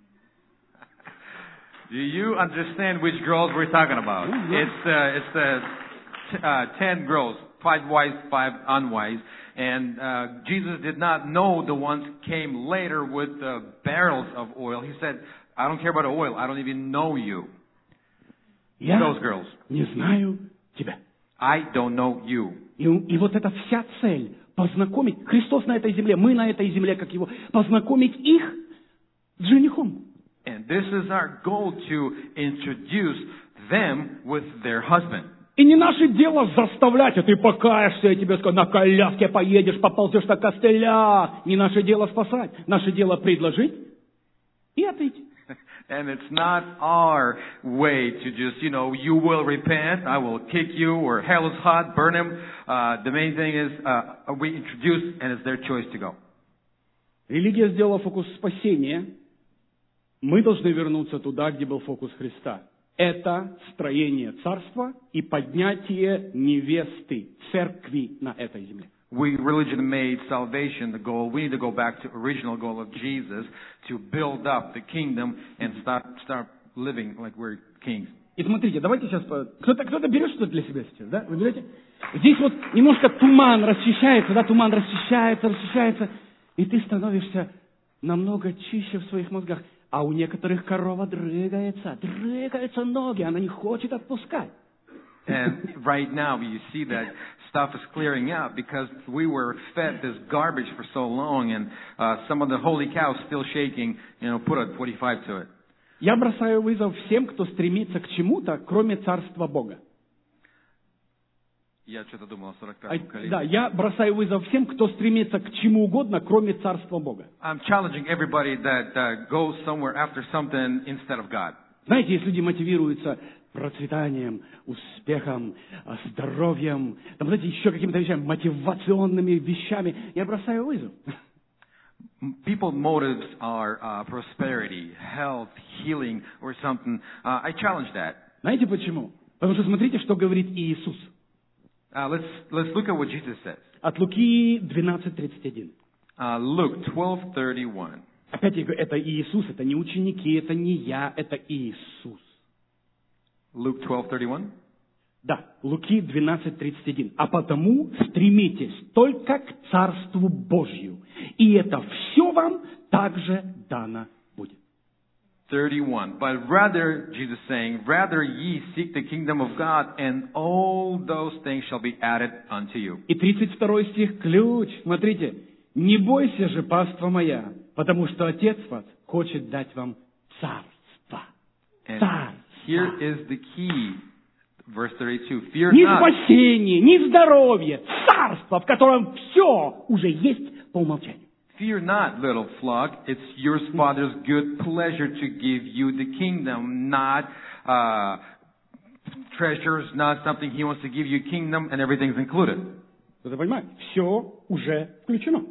Do you understand which girls we're talking about? It's the 10 girls, 5 wise, 5 unwise. And Jesus did not know the ones came later with the barrels of oil. He said, I don't care about the oil. I don't even know you. Those girls. Не знаю тебя. I don't know you. И вот это вся цель. Познакомить. Христос на этой земле, мы на этой земле, как Его. Познакомить их с женихом. And this is our goal, to introduce them with their husband. И не наше дело заставлять, а ты покаешься, я тебе скажу, на коляске поедешь, поползешь на костылях. Не наше дело спасать. Наше дело предложить и отойти. And it's not our way to just, you will repent, I will kick you, or hell is hot, burn him. The main thing is we introduce, and it's their choice to go. Религия сделала фокус спасения. Мы должны вернуться туда, где был фокус Христа. Это строение царства и поднятие невесты, церкви на этой земле. Religion made salvation the goal. We need to go back to original goal of Jesus, to build up the kingdom and start living like we're kings. И смотрите, давайте сейчас... Кто-то берет что-то для себя сейчас, да? Вы берете? Здесь вот немножко туман расчищается, да? Туман расчищается, и ты становишься намного чище в своих мозгах. А у некоторых корова дрыгаются ноги, она не хочет отпускать. And right now you see that stuff is clearing up because we were fed this garbage for so long, and some of the holy cows still shaking, put a 45 to it. Я бросаю вызов всем, кто стремится к чему-то, кроме Царства Бога. Я что-то думал о 45-м колесе. Да, я бросаю вызов всем, кто стремится к чему угодно, кроме Царства Бога. I'm challenging everybody that goes somewhere after something instead of God. Знаете, если люди мотивируются процветанием, успехом, здоровьем, там, знаете, еще какими-то вещами, мотивационными вещами, я бросаю вызов. People's motives are prosperity, health, healing, or something. I challenge that. Знаете почему? Потому что смотрите, что говорит Иисус. Let's look at what Jesus says. От Луки 12:31. Luke 12:31. Опять я говорю, это Иисус, это не ученики, это не я, это Иисус. Luke 12:31. Да, Луки 12:31. А потому стремитесь только к Царству Божью, и это все вам также дано будет. 31. But rather, Jesus saying, rather ye seek the kingdom of God, and all those things shall be added unto you. И 32 стих, ключ. Смотрите. Не бойся же, паства моя, потому что Отец вас хочет дать вам царство. And here is the key. Verse 32. Fear Не not. спасение, не здоровье, царство, в котором все уже есть по умолчанию. Fear not, little flock. It's your Father's good pleasure to give you the kingdom, not treasures, not something He wants to give you kingdom, and everything's included. Вы понимаете? Все уже включено.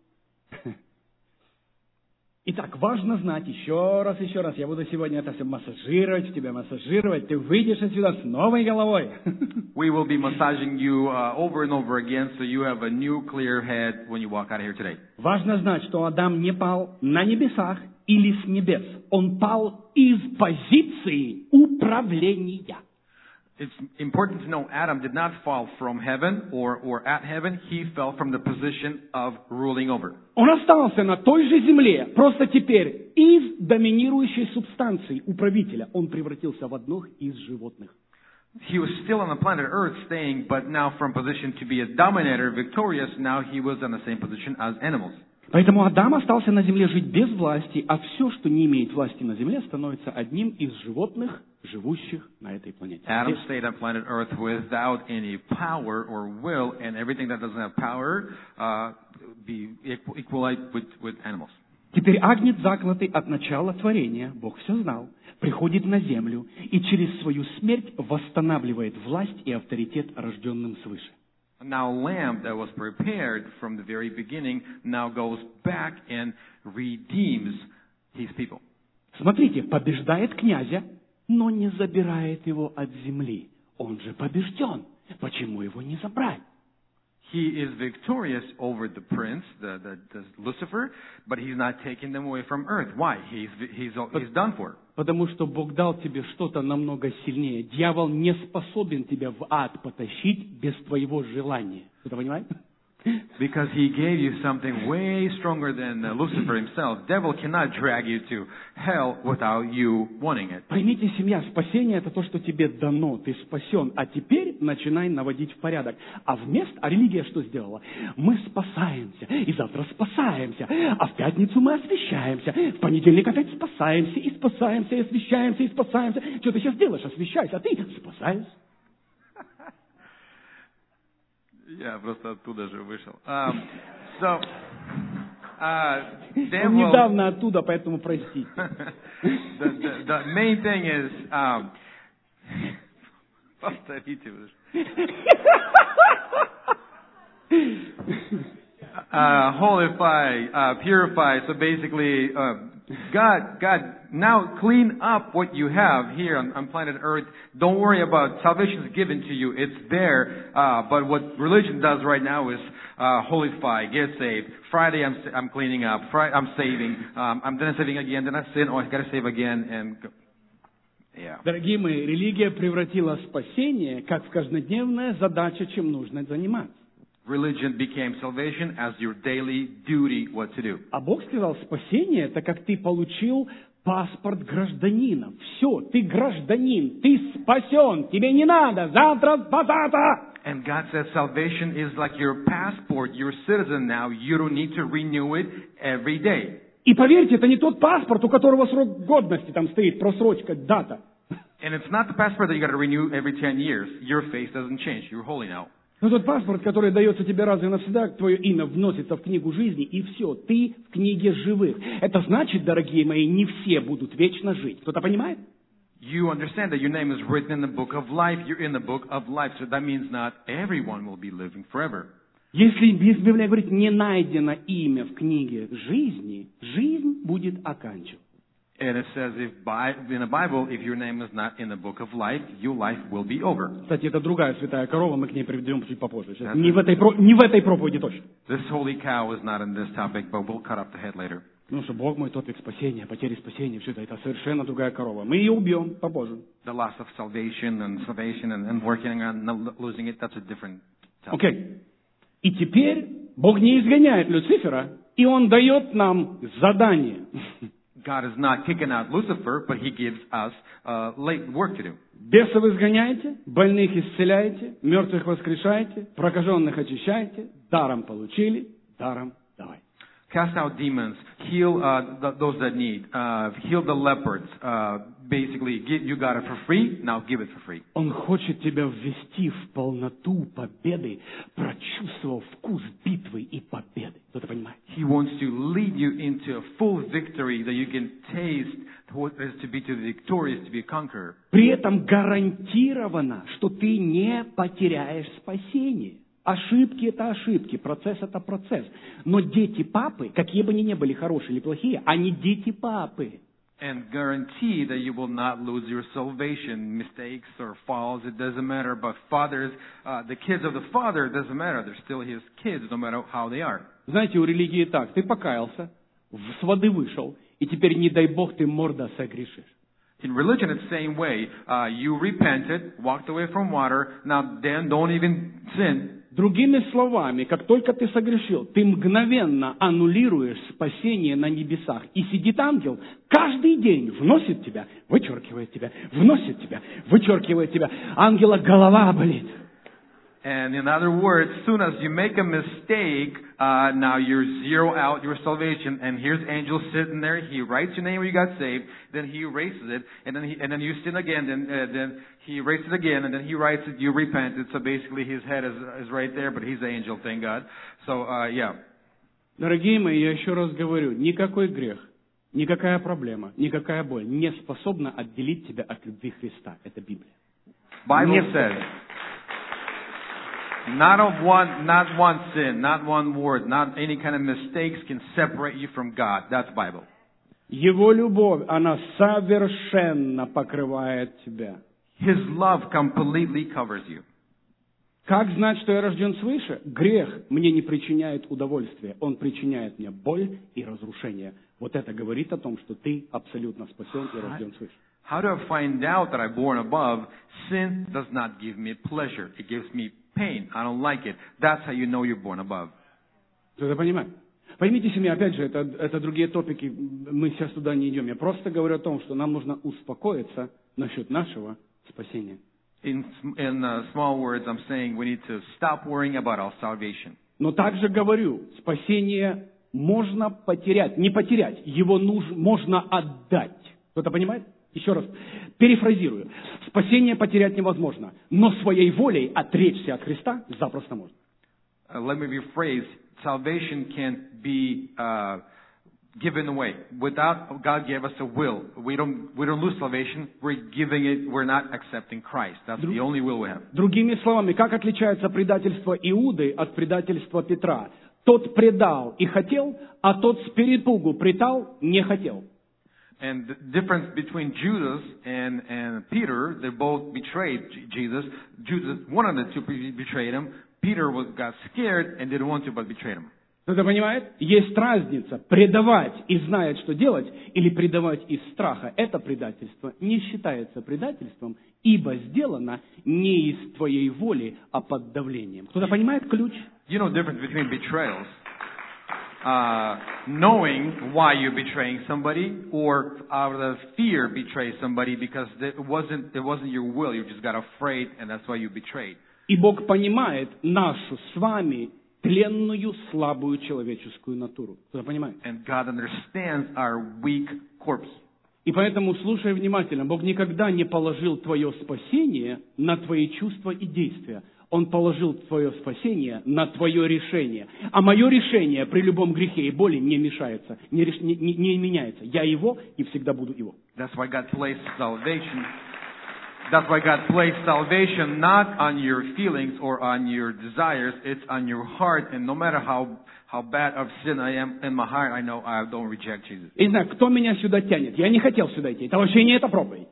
Итак, важно знать еще раз, я буду сегодня это все массажировать, тебя массажировать, ты выйдешь отсюда с новой головой. We will be massaging you over and over again, so you have a new clear head when you walk out of here today. Важно знать, что Адам не пал на небесах или с небес. Он пал из позиции управления. It's important to know Adam did not fall from heaven or at heaven. He fell from the position of ruling over. Он остался на той же земле, просто теперь из доминирующей субстанции управителя он превратился в одно из животных. He was still on the planet Earth staying, but now from position to be a dominator, victorious, now he was in the same position as animals. Поэтому Адам остался на земле жить без власти, а все, что не имеет власти на земле, становится одним из животных, живущих на этой планете. Adam stayed on planet Earth without any power or will, and everything that doesn't have power be equalized with animals. Теперь агнец, заклятый от начала творения, Бог все знал, приходит на землю и через свою смерть восстанавливает власть и авторитет рожденным свыше. Now lamb that was prepared from the very beginning now goes back and redeems his people. Смотрите, побеждает князя, но не забирает его от земли. Он же побежден. Почему его не забрать? He is victorious over the prince, the Lucifer, but he's not taking them away from earth. Why? He's done for. Потому что Бог дал тебе что-то намного сильнее. Дьявол не способен тебя в ад потащить без твоего желания. Вы понимаете? Because he gave you something way stronger than Lucifer himself. Devil cannot drag you to hell without you wanting it. Поймите, семья, спасение – это то, что тебе дано. Ты спасен. А теперь начинай наводить в порядок. А религия что сделала? Мы спасаемся. И завтра спасаемся. А в пятницу мы освящаемся. В понедельник опять спасаемся. И спасаемся, и освящаемся, и спасаемся. Что ты сейчас делаешь? Освящайся. А ты спасаешься. Я просто оттуда же вышел. Он недавно оттуда, поэтому простите. The main thing is, повторите. Holify, purify. So basically, God, now clean up what you have here on planet Earth. Don't worry about salvation is given to you. It's there. But what religion does right now is holify, get saved. Friday I'm cleaning up. Friday I'm saving. I'm then saving again. Then I sin. Oh, I gotta save again. And yeah. Дорогие мои, религия превратила спасение как в каждодневная задача, чем нужно заниматься. Religion became salvation as your daily duty what to do. А Бог сказал, спасение – это как ты получил паспорт гражданина. Все, ты гражданин, ты спасен, тебе не надо завтра спасаться. And God says salvation is like your passport. You're a citizen now. You don't need to renew it every day. И поверьте, это не тот паспорт, у которого срок годности там стоит, просрочка, дата. And it's not the passport that you got to renew every 10 years. Your face doesn't change. You're holy now. Но тот паспорт, который дается тебе раз и навсегда, твое имя вносится в книгу жизни, и все, ты в книге живых. Это значит, дорогие мои, не все будут вечно жить. Кто-то понимает? You understand that your name is written in the book of life. You're in the book of life. So that means not everyone will be living forever. Если Библия говорит, не найдено имя в книге жизни, жизнь будет оканчиваться. And it says in the Bible, if your name is not in the book of life, your life will be over. Кстати, это другая святая корова, мы к ней придем чуть попозже. Сейчас не в этой проповеди точно. This holy cow is not in this topic, but we'll cut up the head later. Потому что Бог мой, топик спасения, потери спасения, все это совершенно другая корова. Мы ее убьем попозже. The loss of salvation and working on losing it, that's a different topic. Окей. И теперь Бог не изгоняет Люцифера, и Он дает нам задание. God is not kicking out Lucifer, but He gives us late work to do. Бесов изгоняйте, больных исцеляйте, мертвых воскрешайте, прокаженных очищайте, даром получили, даром давайте. Cast out demons, heal those that need, heal the leopards. Basically, you got it for free, now give it for free. Он хочет тебя ввести в полноту победы, прочувствовав вкус битвы и победы. Кто-то понимает? He wants to lead you into a full victory that you can taste what it is to be victorious, to be a conqueror. При этом гарантировано, что ты не потеряешь спасение. Ошибки – это ошибки, процесс – это процесс. Но дети папы, какие бы они ни были, хорошие или плохие, они дети папы. And guarantee that you will not lose your salvation. Mistakes or falls, it doesn't matter. But fathers, the kids of the Father, it doesn't matter. They're still His kids, no matter how they are. Знаете, у религии так. Ты покаялся, с воды вышел, и теперь, не дай Бог, ты морда согрешишь. In religion, it's the same way. You repented, walked away from water, now then don't even sin. Другими словами, как только ты согрешил, ты мгновенно аннулируешь спасение на небесах. И сидит ангел, каждый день вносит тебя, вычеркивает тебя, вносит тебя, вычеркивает тебя. Ангела голова болит. And in other words, as soon as you make a mistake, now you zero out your salvation, and here's angel sitting there. He writes your name where you got saved, then he erases it, and then you sin again, then he erases it again, and then he writes it. You repented, so basically his head is right there, but he's the angel, thank God. So yeah. Дорогие мои, я еще раз говорю, никакой грех, никакая проблема, никакая боль не способна отделить тебя от любви Христа. Это Библия. Bible says. Not one sin, not one word, not any kind of mistakes can separate you from God. That's Bible. Его любовь, она совершенно покрывает тебя. His love completely covers you. Как знать, что я рожден свыше? Грех мне не причиняет удовольствия. Он причиняет мне боль и разрушение. Вот это говорит о том, что ты абсолютно спасен и рожден свыше. How do I find out that I'm born above? Sin does not give me pleasure. It gives me pain. I don't like it. That's how you know you're born above. Кто-то понимает? Поймите себе, опять же, это другие топики, мы сейчас туда не идем. Я просто говорю о том, что нам нужно успокоиться насчет нашего спасения. In small words, I'm saying we need to stop worrying about our salvation. Но также говорю, спасение можно потерять, не потерять, его можно отдать. Кто-то понимает? Еще раз, перефразирую. Спасение потерять невозможно, но своей волей отречься от Христа запросто можно. Let me rephrase. Salvation can't be given away. Without God gave us a will. We don't lose salvation. We're giving it. We're not accepting Christ. That's the only will we have. Другими словами, как отличается предательство Иуды от предательства Петра? Тот предал и хотел, а тот с перепугу предал, не хотел. And the difference between Judas and Peter, they both betrayed Jesus. Judas, one of the two betrayed him. Peter got scared and didn't want to, but betrayed him. Кто-то понимает? Есть разница предавать и знает, что делать, или предавать из страха. Это предательство не считается предательством, ибо сделано не из твоей воли, а под давлением. Кто-то понимает ключ? You know the difference between betrayals. knowing why you're betraying somebody, or out of fear betray somebody because it wasn't your will. You just got afraid, and that's why you betrayed. И Бог понимает нашу с вами тленную, слабую человеческую натуру. Кто понимает? And God understands our weak corpse. И поэтому, слушай внимательно, Бог никогда не положил твое спасение на твои чувства и действия. Он положил твое спасение на твое решение. А мое решение при любом грехе и боли не мешается, не меняется. Я его и всегда буду его. That's why God placed salvation. That's why God placed salvation not on your feelings or on your desires. It's on your heart. And no matter how bad of sin I am in my heart, I know I don't reject Jesus. Я не знаю, кто меня сюда тянет. Я не хотел сюда идти. Это вообще не эта проповедь.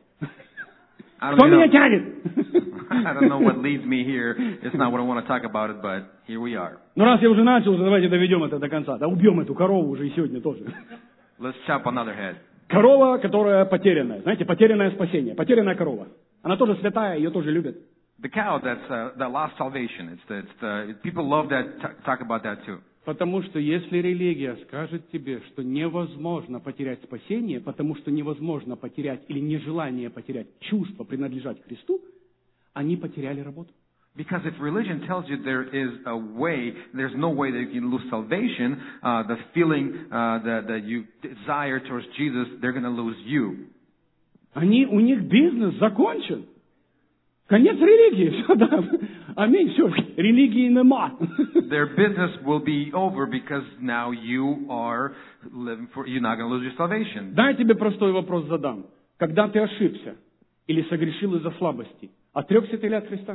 Кто меня тянет? I don't know what leads me here. It's not what I want to talk about it, but here we are. Ну раз я уже начал, давайте доведем это до конца. Да убьем эту корову уже и сегодня тоже. Let's chop another head. Корова, которая потерянная. Знаете, потерянное спасение. Потерянная корова. Она тоже святая, ее тоже любят. The cow that lost salvation. People love that, talk about that too. Потому что если религия скажет тебе, что невозможно потерять спасение, потому что невозможно потерять или нежелание потерять чувство принадлежать Христу, они потеряли работу. Because if religion tells you there is a way, there's no way that you can lose salvation, the feeling that you desire towards Jesus, they're going to lose you. У них бизнес закончен. Конец религии. Все, да. Аминь. Все. Религии нема. Their business will be over because now you are living for, you're not going to lose your salvation. Дай тебе простой вопрос задам. Когда ты ошибся или согрешил из-за слабости, отрекся ты ли от Христа?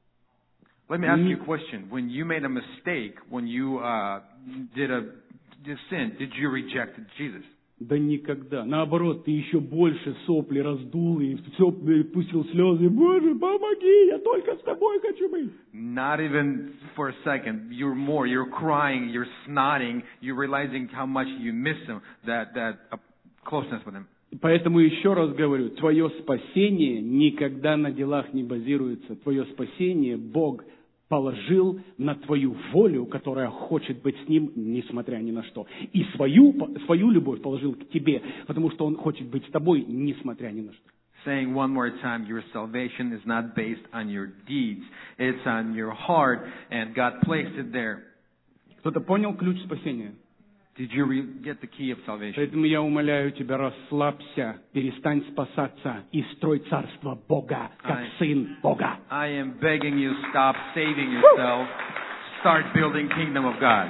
Let me ask you a question. When you made a mistake, when you did sin, did you reject Jesus? Да никогда. Наоборот, ты еще больше сопли раздул и пустил слезы. Боже, помоги, я только с тобой хочу быть. Not even for a second. You're crying, you're snotting, you're realizing how much you miss him, that closeness with him. Поэтому еще раз говорю, твое спасение никогда на делах не базируется. Твое спасение Бог положил на твою волю, которая хочет быть с Ним, несмотря ни на что. И свою любовь положил к тебе, потому что Он хочет быть с тобой, несмотря ни на что. Saying one more time, your salvation is not based on your deeds. It's on your heart, and God placed it there. Кто-то понял ключ спасения? Did you get the key of salvation? Поэтому я умоляю тебя, расслабься, перестань спасаться и строй царство Бога, как сын Бога. I am begging you, stop saving yourself. Start building kingdom of God.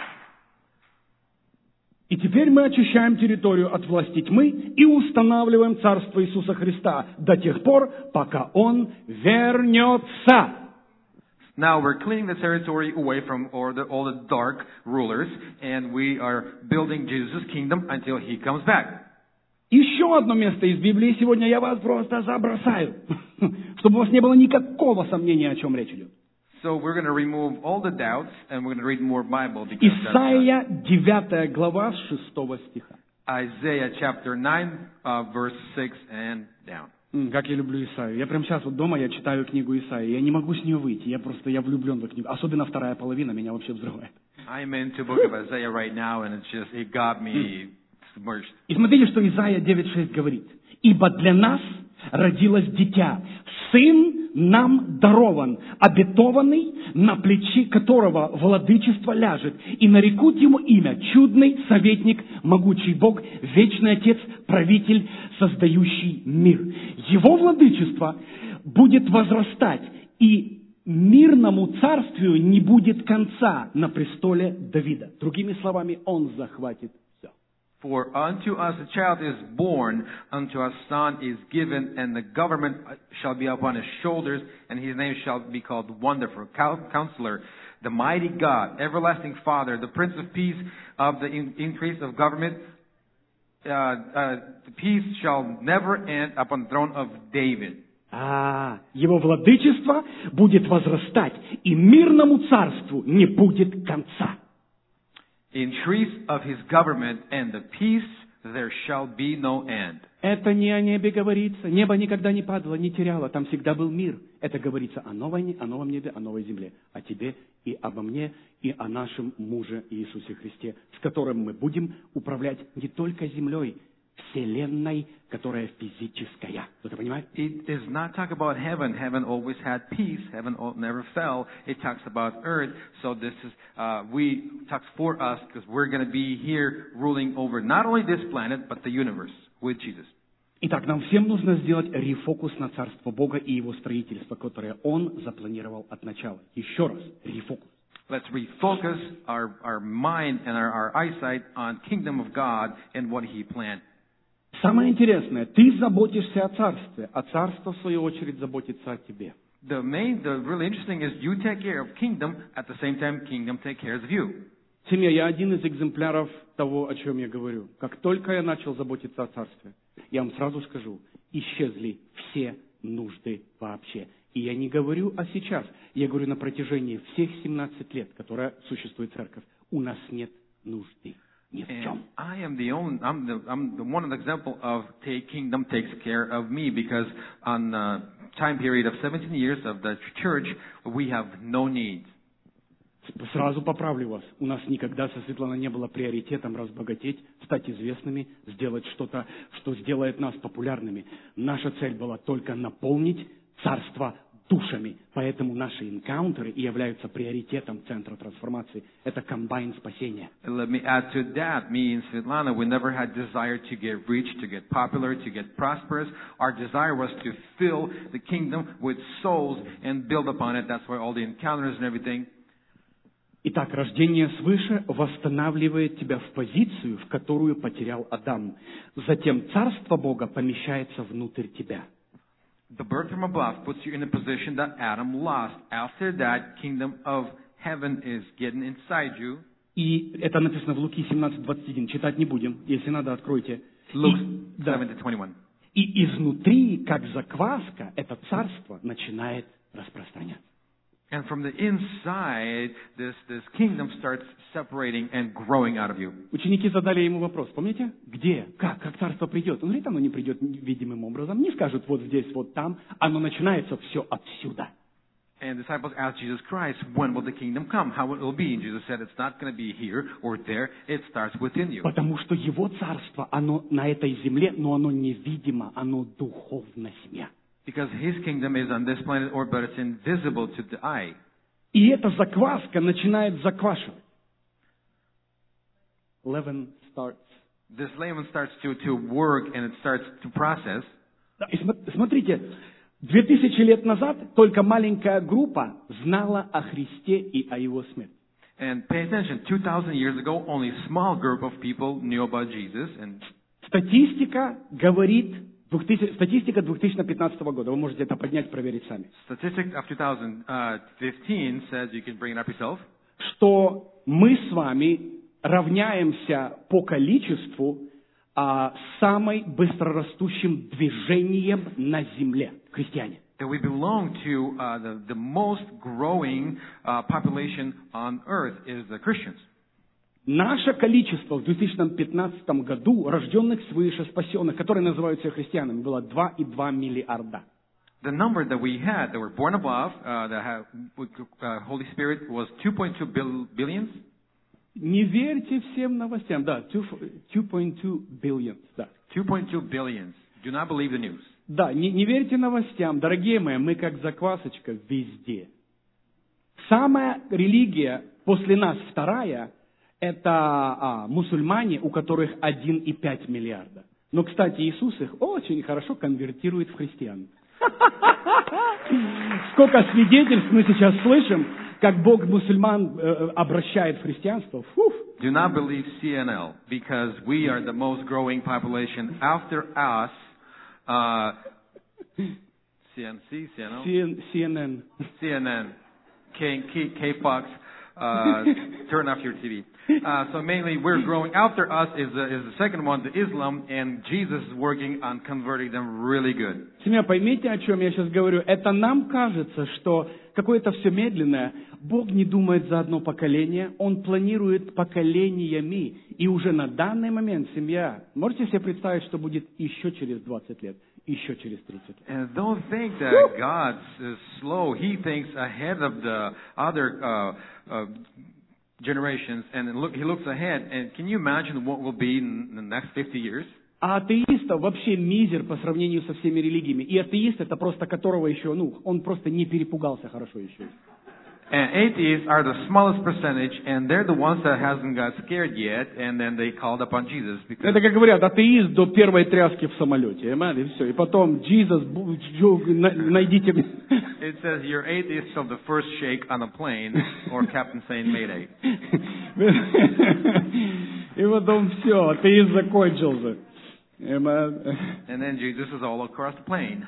И теперь мы очищаем территорию от власти тьмы и устанавливаем царство Иисуса Христа до тех пор, пока Он вернется. Now we're cleaning the territory away from all the dark rulers, and we are building Jesus' kingdom until He comes back. Еще одно место из Библии сегодня я вас просто забросаю, чтобы у вас не было никакого сомнения, о чем речь идет. So we're going to remove all the doubts, and we're going to read more Bible. Исайя 9 глава с 6 стиха. Isaiah chapter 9, verse 6 and down. Как я люблю Исаию. Я прямо сейчас вот дома я читаю книгу Исаии. Я не могу с нее выйти. Я влюблен в эту книгу. Особенно вторая половина меня вообще взрывает. I'm into book of Isaiah right now, and it got me submerged. И смотрите, что Исайя 9:6 говорит. «Ибо для нас родилось дитя, сын нам дарован, обетованный, на плечи которого владычество ляжет, и нарекут ему имя чудный советник, могучий Бог, вечный Отец, правитель, создающий мир. Его владычество будет возрастать, и мирному царствию не будет конца на престоле Давида». Другими словами, он захватит все. For unto us a child is born, unto us son is given, and the government shall be upon his shoulders, and his name shall be called Wonderful Counselor, the Mighty God, Everlasting Father, the Prince of Peace. Of the increase of government, the peace shall never end upon the throne of David. Его владычество будет возрастать, и мирному царству не будет конца. Increase of his government and the peace there shall be no end. Это не о небе говорится. Небо никогда не падало, не теряло. Там всегда был мир. Это говорится о новом небе, о новой земле. О тебе и обо мне, и о нашем муже Иисусе Христе, с которым мы будем управлять не только землей, Вселенной, которая физическая. Кто-то понимает? It does not talk about heaven. Heaven always had peace. Heaven never fell. It talks about earth. So this is, talks for us because we're going to be here ruling over not only this planet, but the universe with Jesus. Итак, нам всем нужно сделать рефокус на Царство Бога и Его строительство, которое Он запланировал от начала. Еще раз, рефокус. Let's refocus our mind and our eyesight on kingdom of God and what He planned. Самое интересное, ты заботишься о Царстве, а Царство, в свою очередь, заботится о тебе. The really interesting is you take care of kingdom, at the same time kingdom take care of you. Семья, я один из экземпляров того, о чем я говорю. Как только я начал заботиться о Царстве, я вам сразу скажу, исчезли все нужды вообще. И я не говорю о сейчас, я говорю на протяжении всех 17 лет, которая существует церковь. У нас нет нужды ни в чем. I'm the one example of kingdom takes care of me, because on the time period of 17 years of the church, we have no needs. Сразу поправлю вас. У нас никогда со Светланой не было приоритетом разбогатеть, стать известными, сделать что-то, что сделает нас популярными. Наша цель была только наполнить царство душами. Поэтому наши энкаунтеры и являются приоритетом центра трансформации. Это комбайн спасения. Let me add to that. Me and Svetlana, we never had desire to get rich, to get popular, to get prosperous. Our desire was to fill the kingdom with souls and build upon it. That's why all the encounters and everything. Итак, рождение свыше восстанавливает тебя в позицию, в которую потерял Адам. Затем Царство Бога помещается внутрь тебя. The birth from above puts you in a position that Adam lost. After that, kingdom of heaven is getting inside you. И это написано в Луки 17:21. Читать не будем. Если надо, откройте. Luke 7:21. И изнутри, как закваска, это царство начинает распространяться. And from the inside, this kingdom starts separating and growing out of you. Ученики задали ему вопрос, помните? Где? Как царство придет? Он говорит, оно не придет видимым образом. Не скажут вот здесь, вот там. Оно начинается все отсюда. And disciples asked Jesus Christ, when will the kingdom come? How it will be? And Jesus said, it's not going to be here or there. It starts within you. Потому что его царство, оно на этой земле, но оно невидимо, оно духовное. Because his kingdom is on this planet, but it's invisible to the eye. И эта закваска начинает заквашивать. Leaven starts. This leaven starts to work and it starts to process. И смотрите, 2000 лет назад только маленькая группа знала о Христе и о Его смерти. And pay attention, 2000 years ago, only a small group of people knew about Jesus. And статистика говорит, статистика 2015 года. Вы можете это поднять, проверить сами. Statistics of 2015 says, you can bring it up yourself, что мы с вами равняемся по количеству самым быстрорастущим движением на земле. Христиане. That we belong to the most growing population on earth is the Christians. Наше количество в 2015 году рожденных свыше, спасенных, которые называются христианами, было 2,2 миллиарда. The number that we had that were born above, that have Holy Spirit, was 2.2 billions. Не верьте всем новостям. Да, 2.2 billions. Да. 2.2 billions. Do not believe the news. Да, не верьте новостям. Дорогие мои, мы как заквасочка везде. Самая религия после нас, вторая, это мусульмане, у которых 1,5 миллиарда. Но, кстати, Иисус их очень хорошо конвертирует в христиан. Сколько свидетельств мы сейчас слышим, как Бог мусульман обращает в христианство. Do not believe CNL, because we are the most growing population after us. CNN, CNN, K-Fox. turn off your TV. So mainly we're growing. After us is the second one, the Islam, and Jesus is working on converting them really good. Семья, поймите, о чем я сейчас говорю. Это нам кажется, что какое-то все медленное. Бог не думает за одно поколение, Он планирует поколениями. И уже на данный момент, семья, можете себе представить, что будет еще через 20 лет, еще через 30 лет? And don't think that God is slow. He thinks ahead of the other generations, and He looks ahead. And can you imagine what will be in the next 50 years? А атеистов вообще мизер по сравнению со всеми религиями. И атеист это просто которого еще, он просто не перепугался хорошо еще. And atheists are the smallest percentage, and they're the ones that hasn't got scared yet, and then they called upon Jesus. Это как говорят, атеист до первой тряски в самолете, и все. И потом, Jesus, найдите... It says you're atheist till the first shake on a plane, or captain saying Mayday. И потом все, атеист закончился. And then Jesus is all across the plane.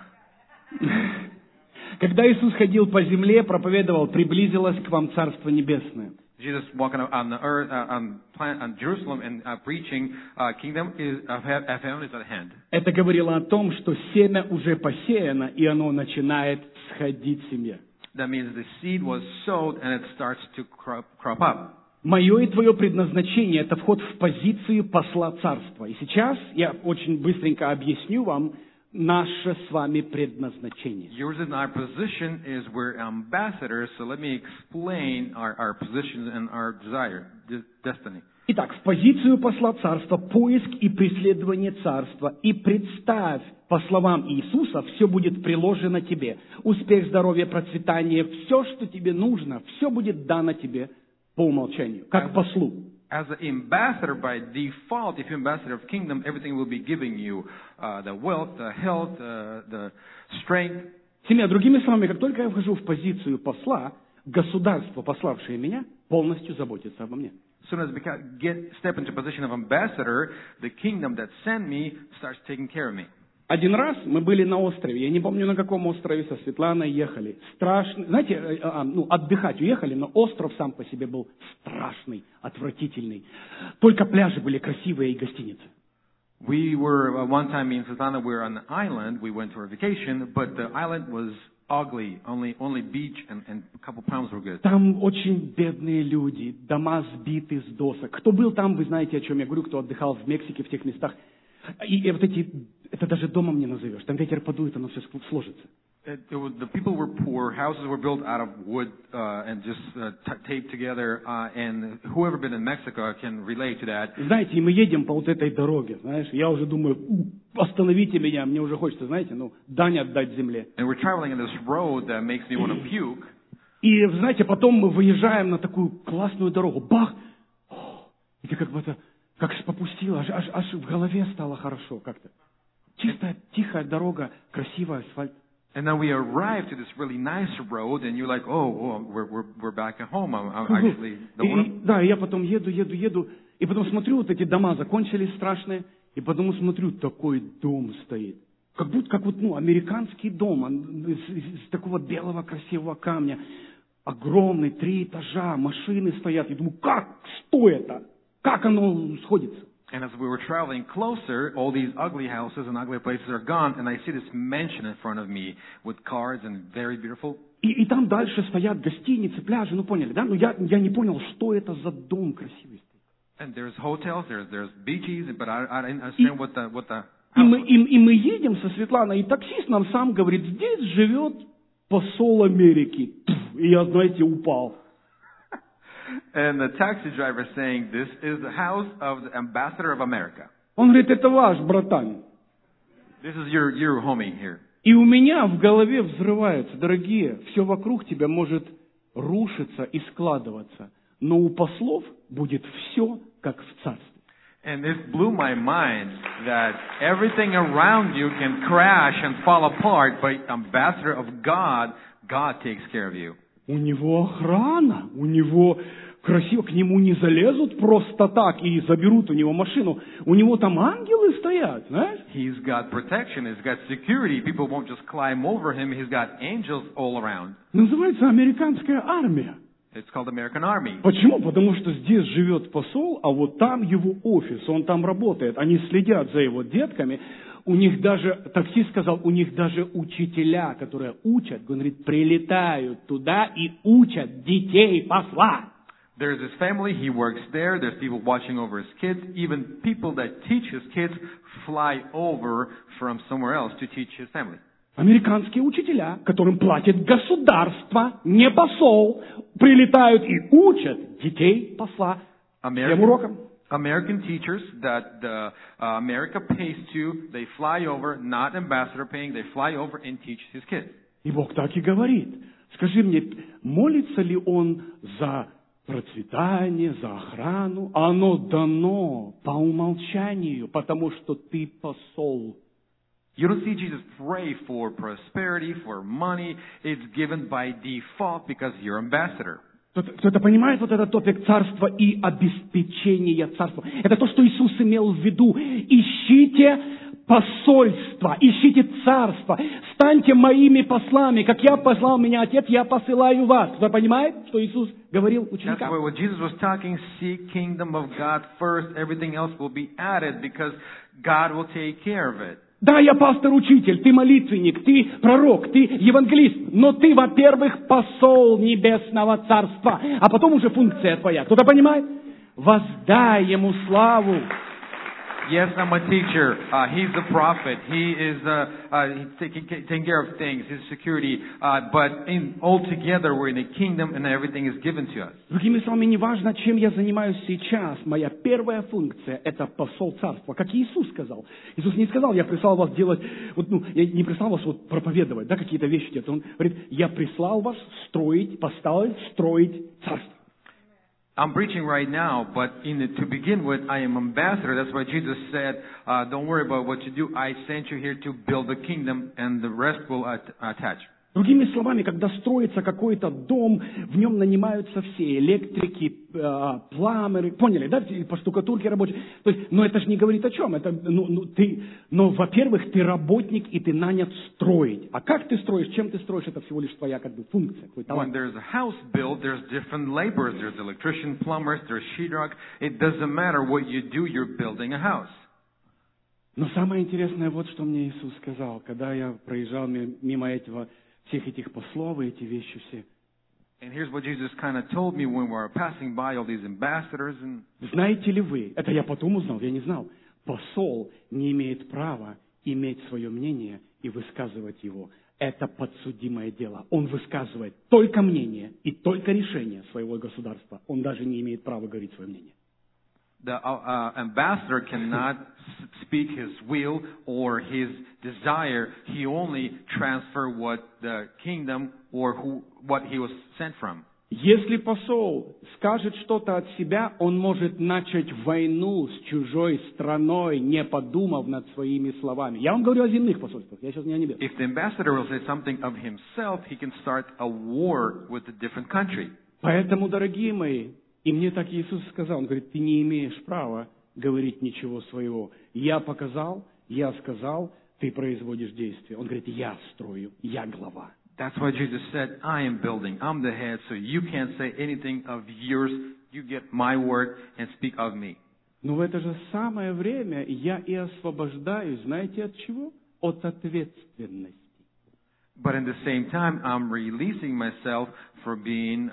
Когда Иисус ходил по земле, проповедовал, приблизилось к вам Царство Небесное. Jesus walking on the earth, on Jerusalem and preaching, kingdom of heaven is at hand. Это говорило о том, что семя уже посеяно, и оно начинает сходить в семье. That means the seed was sowed and it starts to crop up. Мое и твое предназначение – это вход в позицию посла царства. И сейчас я очень быстренько объясню вам наше с вами предназначение. Yours and our position is we're ambassadors, so let me explain our position and our desire, destiny. Итак, в позицию посла царства, поиск и преследование царства. И представь, по словам Иисуса, все будет приложено тебе. Успех, здоровье, процветание, все, что тебе нужно, все будет дано тебе по умолчанию, как послу. As an ambassador by default, if you're ambassador of kingdom, everything will be giving you the wealth, the health, the strength. Семья, другими словами, как только я вхожу в позицию посла, государство, пославшее меня, полностью заботится обо мне. As soon as I step into position of ambassador, the kingdom that sent me starts taking care of me. Один раз мы были на острове, я не помню на каком острове, со Светланой ехали. Страшный, знаете, отдыхать уехали, но остров сам по себе был страшный, отвратительный. Только пляжи были красивые и гостиницы. We were, one time me and Svetlana were on the island, we went for a vacation, but the island was ugly, only beach and a couple palms were good. Там очень бедные люди, дома сбиты с досок. Кто был там, вы знаете, о чем я говорю, кто отдыхал в Мексике, в тех местах. И вот эти, это даже домом не назовешь. Там ветер подует, оно все сложится. The people were poor. Houses were built out of wood and just taped together. And whoever been in Mexico can relate to that. Знаете, и мы едем по вот этой дороге, знаешь, я уже думаю, остановите меня, мне уже хочется, знаете, дань отдать земле. And we're traveling in this road that makes me want to puke. И, знаете, потом мы выезжаем на такую классную дорогу. Бах! И ты как бы это, как попустило, аж в голове стало хорошо как-то. Чистая, тихая дорога, красивый асфальт. And then we arrive to this really nice road, and you're like, oh, we're back at home. I'm actually the one. Да, я потом еду, и потом смотрю, вот эти дома закончились страшные, и потом смотрю, такой дом стоит. Как будто, как вот, американский дом, из такого белого красивого камня. Огромный, 3 этажа, машины стоят. И думаю, что это? Как оно сходится? And as we were traveling closer, all these ugly houses and ugly places are gone, and I see this mansion in front of me with cars and very beautiful. И там дальше стоят гостиницы, пляжи, поняли, да? Но я не понял, что это за дом красивый. And there's hotels, there's beaches, but I didn't understand what the и мы едем со Светланой, и таксист нам сам говорит, здесь живет посол Америки. И я, знаете, упал. And the taxi driver saying, this is the house of the ambassador of America. Он говорит, это ваш, братан. This is your homie here. И у меня в голове взрывается, дорогие, все вокруг тебя может рушиться и складываться, но у послов будет все, как в царстве. And this blew my mind that everything around you can crash and fall apart, but ambassador of God, God takes care of you. У него охрана, у него красиво, к нему не залезут просто так и заберут у него машину. У него там ангелы стоят, знаешь? He's got protection, he's got security. People won't just climb over him. He's got angels all around. Называется американская армия. It's called American Army. Почему? Потому что здесь живет посол, а вот там его офис, он там работает. Они следят за его детками. У них даже, таксист сказал, у них даже учителя, которые учат, говорит, прилетают туда и учат детей посла. There's his family, he works there, there's people watching over his kids, even people that teach his kids fly over from somewhere else to teach his family. Американские учителя, которым платит государство, не посол, прилетают и учат детей посла тем урокам. American teachers that America pays to, they fly over, not ambassador paying, they fly over and teach his kids. И Бог так и говорит. Скажи мне, молится ли он за процветание, за охрану? Оно дано по умолчанию, потому что ты посол. You don't see Jesus pray for prosperity, for money. It's given by default because you're ambassador. Кто-то понимает вот этот топик царства и обеспечения царства? Это то, что Иисус имел в виду. Ищите посольство, ищите царство, станьте моими послами. Как я послал меня Отец, я посылаю вас. Кто понимает, что Иисус говорил ученикам? That's why when Jesus was talking, seek kingdom of God first, everything else will be added because God will take care of it. Да, я пастор-учитель, ты молитвенник, ты пророк, ты евангелист, но ты, во-первых, посол небесного царства, а потом уже функция твоя. Кто-то понимает? Воздай ему славу. Yes, I'm a teacher. He's the prophet. He is taking care of things, his security. But altogether, we're in a kingdom and everything is given to us. Другими словами, не важно, чем я занимаюсь сейчас. Моя первая функция – это посол царства. Как Иисус сказал. Иисус не сказал, я прислал вас делать, я не прислал вас проповедовать, какие-то вещи делать. Он говорит, я прислал вас строить, поставить, строить царство. I'm preaching right now, but to begin with, I am ambassador. That's why Jesus said, don't worry about what you do. I sent you here to build the kingdom, and the rest will attach. Другими словами, когда строится какой-то дом, в нем нанимаются все электрики, пламеры, поняли, да, по штукатурке рабочие. То есть, но это же не говорит о чем. Это, во-первых, ты работник и ты нанят строить. А как ты строишь, чем ты строишь, это всего лишь твоя функция, твой талант. When there's a house built, there's different laborers. There's electrician, plumbers, there's sheetrock. It doesn't matter what you do, you're building a house. Но самое интересное вот, что мне Иисус сказал, когда я проезжал мимо всех этих послов и эти вещи все. And here's what Jesus kind of told me when we were passing by all these ambassadors. Знаете ли вы, это я потом узнал, я не знал, посол не имеет права иметь свое мнение и высказывать его. Это подсудимое дело. Он высказывает только мнение и только решение своего государства. Он даже не имеет права говорить свое мнение. The ambassador cannot speak his will or his desire. He only transfer what the kingdom or what he was sent from. Если посол скажет что-то от себя, он может начать войну с чужой страной, не подумав над своими словами. Я вам говорю о земных посольствах, я сейчас не о небесных. If the ambassador will say something of himself, he can start a war with a different country. Поэтому, дорогие мои, и мне так Иисус сказал, Он говорит, ты не имеешь права говорить ничего своего. Я показал, я сказал, ты производишь действие. Он говорит, я строю, я глава. That's why Jesus said, I am building, I'm the head, so you can't say anything of yours. You get my word and speak of me. Но в это же самое время я и освобождаюсь, знаете от чего? От ответственности. But in the same time, I'm releasing myself for being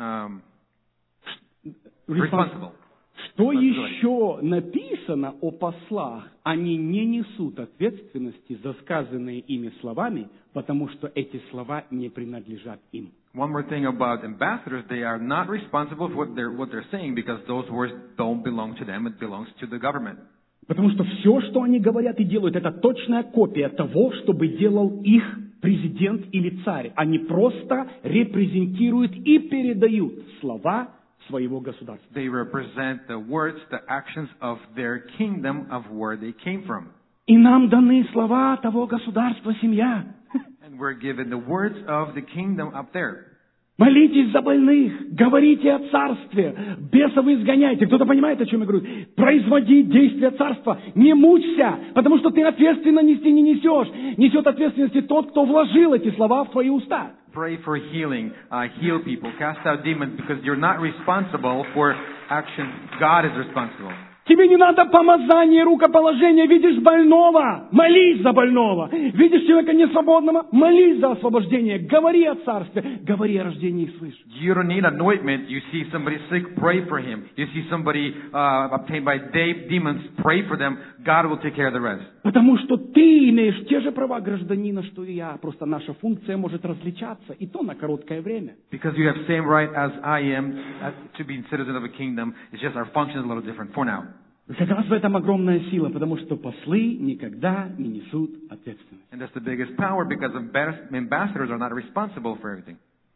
responsible. Что еще написано о послах? Они не несут ответственности за сказанные ими словами, потому что эти слова не принадлежат им. One more thing about ambassadors, they are not responsible for what they're saying because those words don't belong to them, it belongs to the government. Потому что все, что они говорят и делают, это точная копия того, что бы делал их президент или царь. Они просто репрезентируют и передают слова своего государства. They represent the words, the actions of their kingdom, of where they came from. И нам даны слова того государства, семья. And we're given the words of the kingdom up there. Молитесь за больных, говорите о царстве, бесов изгоняйте. Кто-то понимает, о чем я говорю? Производи действия царства, не мучься, потому что ты ответственно нести не несешь. Несет ответственности тот, кто вложил эти слова в твои уста. Pray for healing, heal people, cast out demons, because you're not responsible for actions. God is responsible. Тебе не надо помазание, рукоположение. Видишь больного, молись за больного. Видишь человека несвободного, молись за освобождение. Говори о царстве, говори о рождении свыше. You don't need anointment. You see somebody sick, pray for him. You see somebody obtained by demons, pray for them. God will take care of the rest. Потому что ты имеешь те же права гражданина, что и я. Просто наша функция может различаться, и то на короткое время. Because you have same right as I am to be citizen of a kingdom. It's just our function is a little different for now. Как раз в этом огромная сила, потому что послы никогда не несут ответственность. And that's the biggest power, because ambassadors are not responsible for everything.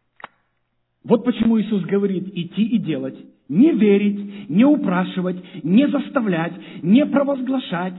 Вот почему Иисус говорит идти и делать, не верить, не упрашивать, не заставлять, не провозглашать,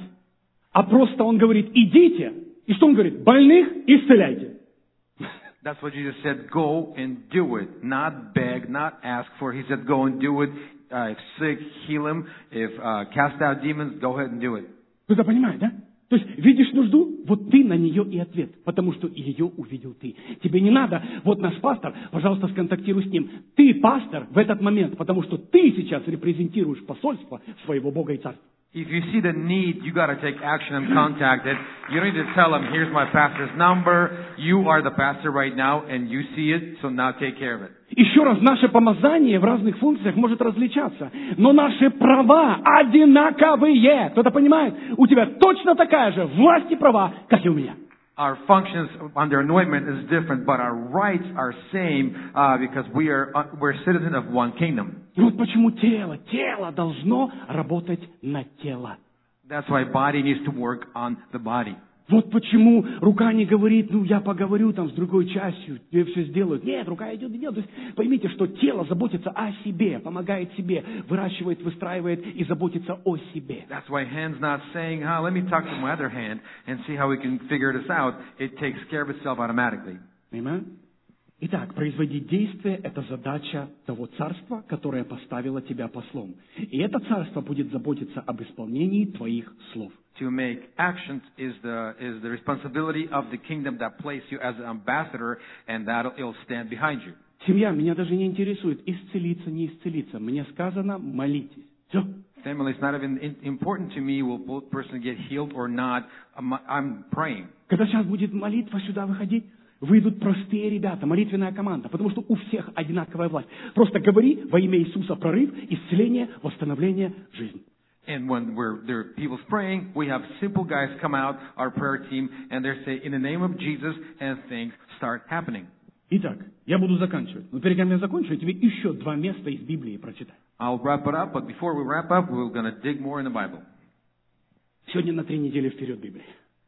а просто Он говорит, идите. И что Он говорит? Больных исцеляйте. That's what Jesus said, go and do it. Not beg, not ask for. He said, go and do it. If sick, heal him. If cast out demons, go ahead and do it. Кто-то понимает, да? То есть видишь нужду, вот ты на нее и ответ, потому что ее увидел ты. Тебе не надо, вот наш пастор, пожалуйста, сконтактируй с ним. Ты пастор в этот момент, потому что ты сейчас репрезентируешь посольство своего Бога и Царства. If you see the need, you got to take action and contact it. You don't need to tell him, here's my pastor's number. You are the pastor right now, and you see it, so now take care of it. Еще раз, наше помазание в разных функциях может различаться, но наши права одинаковые. Кто-то понимает? У тебя точно такая же власть и права, как и у меня. Our functions under anointment is different, but our rights are same because we're citizens of one kingdom. И вот почему тело должно работать на тело. That's why body needs to work on the body. Вот почему рука не говорит, я поговорю там с другой частью, тебе все сделают. Нет, рука идет и делает. То есть поймите, что тело заботится о себе, помогает себе, выращивает, выстраивает и заботится о себе. That's why hand's not saying, let me talk to my other hand and see how we can figure this out. It takes care of itself automatically. Понимаете? Итак, производить действие – это задача того царства, которое поставило тебя послом. И это царство будет заботиться об исполнении твоих слов. To make actions is the responsibility of the kingdom that placed you as an ambassador, and it'll stand behind you. Семья меня даже не интересует, исцелиться, не исцелиться. Мне сказано, молитесь. Все. Family is not even important to me. Will both person get healed or not? I'm praying. Когда сейчас будет молитва сюда выходить, выйдут простые ребята, молитвенная команда, потому что у всех одинаковая власть. Просто говори во имя Иисуса прорыв, исцеление, восстановление, жизнь. And when there are people praying, we have simple guys come out, our prayer team, and they say, in the name of Jesus, and things start happening. Итак, я буду заканчивать. Но перед тем, как я закончу, я тебе еще 2 места из Библии прочитаю. I'll wrap it up, but before we wrap up, we're going to dig more in the Bible. Сегодня на 3 недели вперед Библии.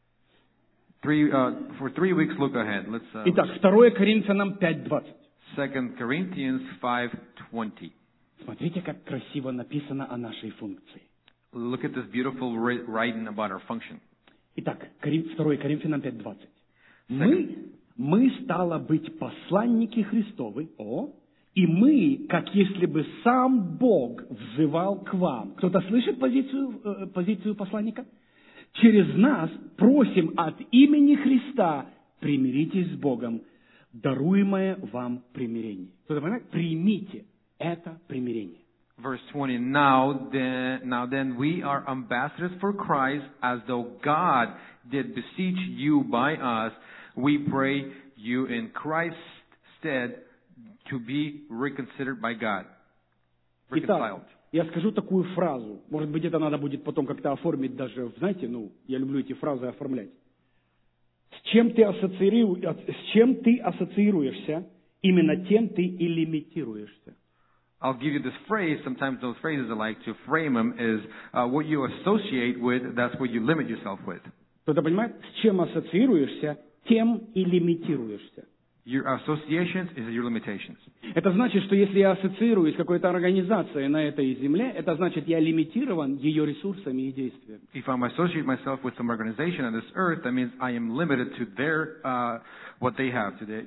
For 3 weeks, look ahead. Итак, 2 Коринфянам 5:20. 2 Corinthians 5:20. Смотрите, как красиво написано о нашей функции. Look at this beautiful writing about our function. Итак, 2 Коринфянам 5:20. Мы, стало быть, посланники Христовы, и мы, как если бы сам Бог взывал к вам. Кто-то слышит позицию посланника? Через нас просим от имени Христа, примиритесь с Богом, даруемое вам примирение. Кто-то понимает? Примите это примирение. Verse 20, now then we are ambassadors for Christ, as though God did beseech you by us. We pray you in Christ's stead to be reconsidered by God. Reconciled. Итак, я скажу такую фразу. Может быть, это надо будет потом как-то оформить даже, знаете, я люблю эти фразы оформлять. С чем ты ассоциируешься, именно тем ты и лимитируешься. I'll give you this phrase. Sometimes those phrases I like to frame them is what you associate with, that's what you limit yourself with. Кто-то понимает? С чем ассоциируешься, тем и лимитируешься. Your associations is your limitations. Это значит, что если я ассоциируюсь с какой-то организацией на этой земле, это значит, я лимитирован ее ресурсами и действиями. If I associate myself with some organization on this earth, that means I am limited to their what they have today.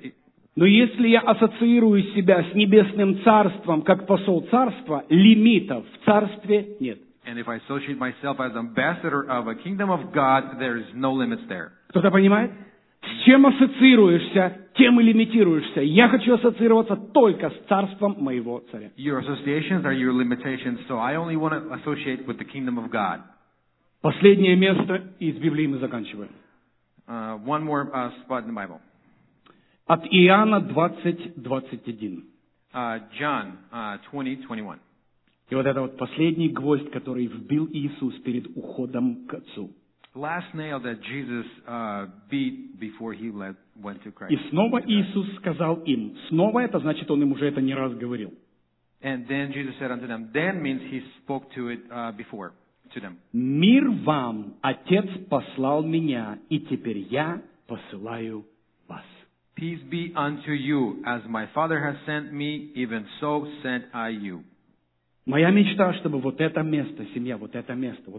Но если я ассоциирую себя с небесным царством, как посол царства, лимитов в царстве нет. And if I associate myself as ambassador of a kingdom of God, there is no limits there. Кто-то понимает? С чем ассоциируешься, тем и лимитируешься. Я хочу ассоциироваться только с царством моего царя. Your associations are your limitations, so I only want to associate with the kingdom of God. Последнее место из Библии мы заканчиваем. One more spot in the Bible. От Иоанна 20:21. John 20:21. И вот это вот последний гвоздь, который вбил Иисус перед уходом к Отцу. Last nail that Jesus beat before he went to Christ. И снова Иисус сказал им. Снова это значит, Он им уже это не раз говорил. And then Jesus said unto them, then means he spoke to it before, to them. Мир вам, Отец послал меня, и теперь я посылаю вас. Peace be unto you, as my Father has sent me, even so sent I you. Моя мечта, чтобы вот это место, семья, вот это место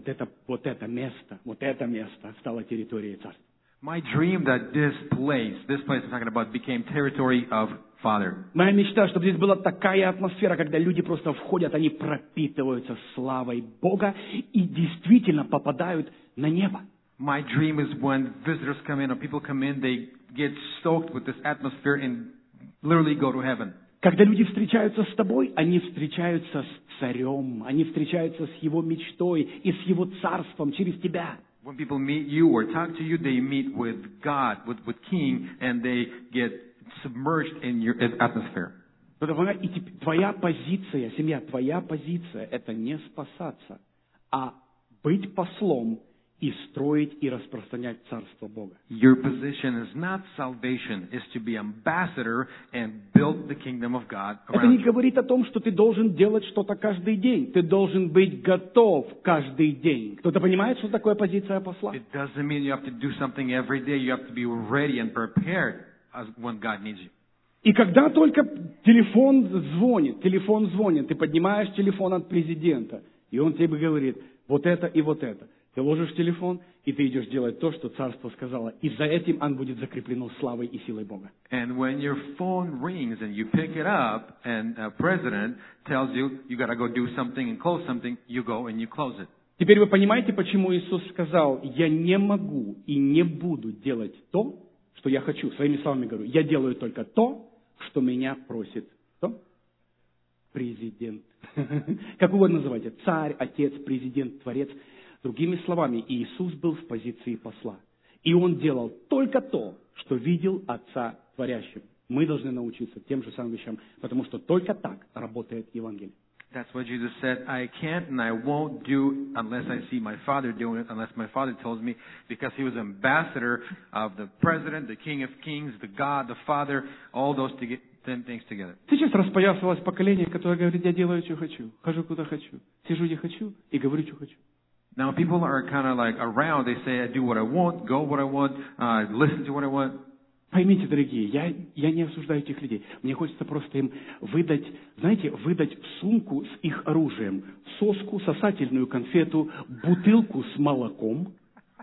стало территорией царства. My dream that this place I'm talking about, became territory of Father. Моя мечта, чтобы здесь была такая атмосфера, когда люди просто входят, они пропитываются славой Бога и действительно попадают на небо. My dream is when visitors come in or people come in, they get stoked with this atmosphere and literally go to heaven. Когда люди встречаются с тобой, они встречаются с царем, они встречаются с его мечтой и с его царством через тебя. When people meet you or talk to you, they meet with God, with King, and they get submerged in your atmosphere. И твоя позиция, семья, твоя позиция – это не спасаться, а быть послом и строить и распространять Царство Бога. Your position is not salvation, is to be ambassador and build the kingdom of God Это around не you. говорит о том, что ты должен делать что-то каждый день. Ты должен быть готов каждый день. Кто-то понимает, что такое позиция посла? It doesn't mean you have to do something every day. You have to be ready and prepared as when God needs you. И когда только телефон звонит, ты поднимаешь телефон от президента, и он тебе говорит, вот это и вот это. Ты ложишь телефон, и ты идешь делать то, что царство сказало. И за этим он будет закреплено славой и силой Бога. And when your phone rings and you pick it up and a president tells you, you got to go do something and close something, you go and you close it. Теперь вы понимаете, почему Иисус сказал, я не могу и не буду делать то, что я хочу. Своими словами говорю, я делаю только то, что меня просит. Кто? Президент. Как угодно называйте. Царь, отец, президент, творец. Другими словами, Иисус был в позиции посла. И Он делал только то, что видел Отца творящим. Мы должны научиться тем же самым вещам, потому что только так работает Евангелие. That's what Jesus said. I can't and I won't do unless I see my Father doing it, unless my Father tells me, because He was ambassador of the President, the King of Kings, the God, the Father, all those ten things together. Сейчас распоясалось поколение, которое говорит, я делаю, что хочу, хожу, куда хочу, сижу, где хочу и говорю, что хочу. Now people are kind of like around. They say, I do what I want, go what I want, listen to what I want. Поймите, дорогие, я не осуждаю этих людей. Мне хочется просто им выдать, знаете, выдать сумку с их оружием, соску, сосательную конфету, бутылку с молоком.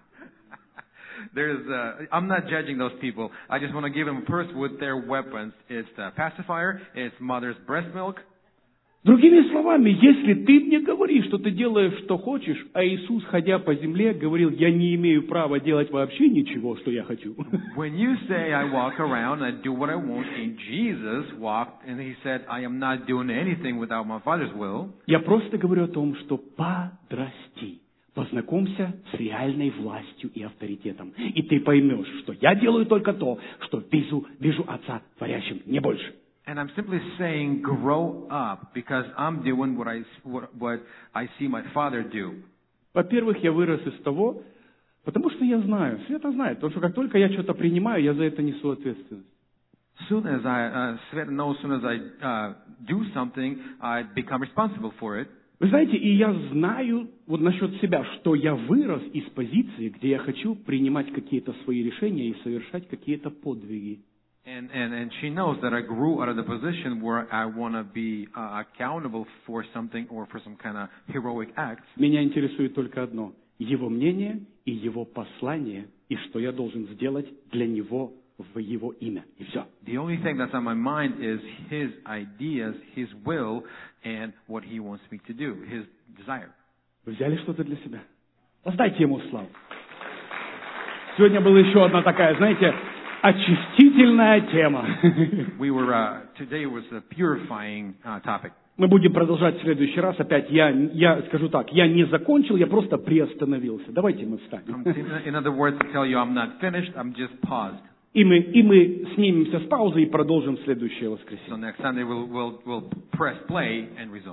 I'm not judging those people. I just want to give them a purse with their weapons. It's the pacifier, it's mother's breast milk. Другими словами, если ты мне говоришь, что ты делаешь, что хочешь, а Иисус, ходя по земле, говорил, я не имею права делать вообще ничего, что я хочу. When you say I walk around and do what I want, and Jesus walked and He said, I am not doing anything without my Father's will. Я просто говорю о том, что подрасти, познакомься с реальной властью и авторитетом, и ты поймешь, что я делаю только то, что вижу Отца творящим, не больше. And I'm simply saying, grow up, because I'm doing what I see my Father do. Во-первых, я вырос из того, потому что я знаю, Света знает, потому что как только я что-то принимаю, я за это несу ответственность. Sveta knows, as soon as I do something, I become responsible for it. Вы знаете, и я знаю вот насчет себя, что я вырос из позиции, где я хочу принимать какие-то свои решения и совершать какие-то подвиги. And she knows that I grew out of the position where I want to be accountable for something or for some kind of heroic act. Меня интересует только одно – его мнение и его послание, и что я должен сделать для него в Его имя. И все. The only thing that's on my mind is His ideas, His will, and what He wants me to do, His desire. Вы взяли что-то для себя? Воздайте Ему славу. Сегодня была еще одна такая, знаете, очистительная тема. Today was a purifying topic. Мы будем продолжать в следующий раз. Опять я скажу так, я не закончил, я просто приостановился. Давайте мы встанем. In other words, to tell you I'm not finished, I'm just paused. И мы снимемся с паузы и продолжим в следующее So воскресенье. next Sunday we'll press play and resume.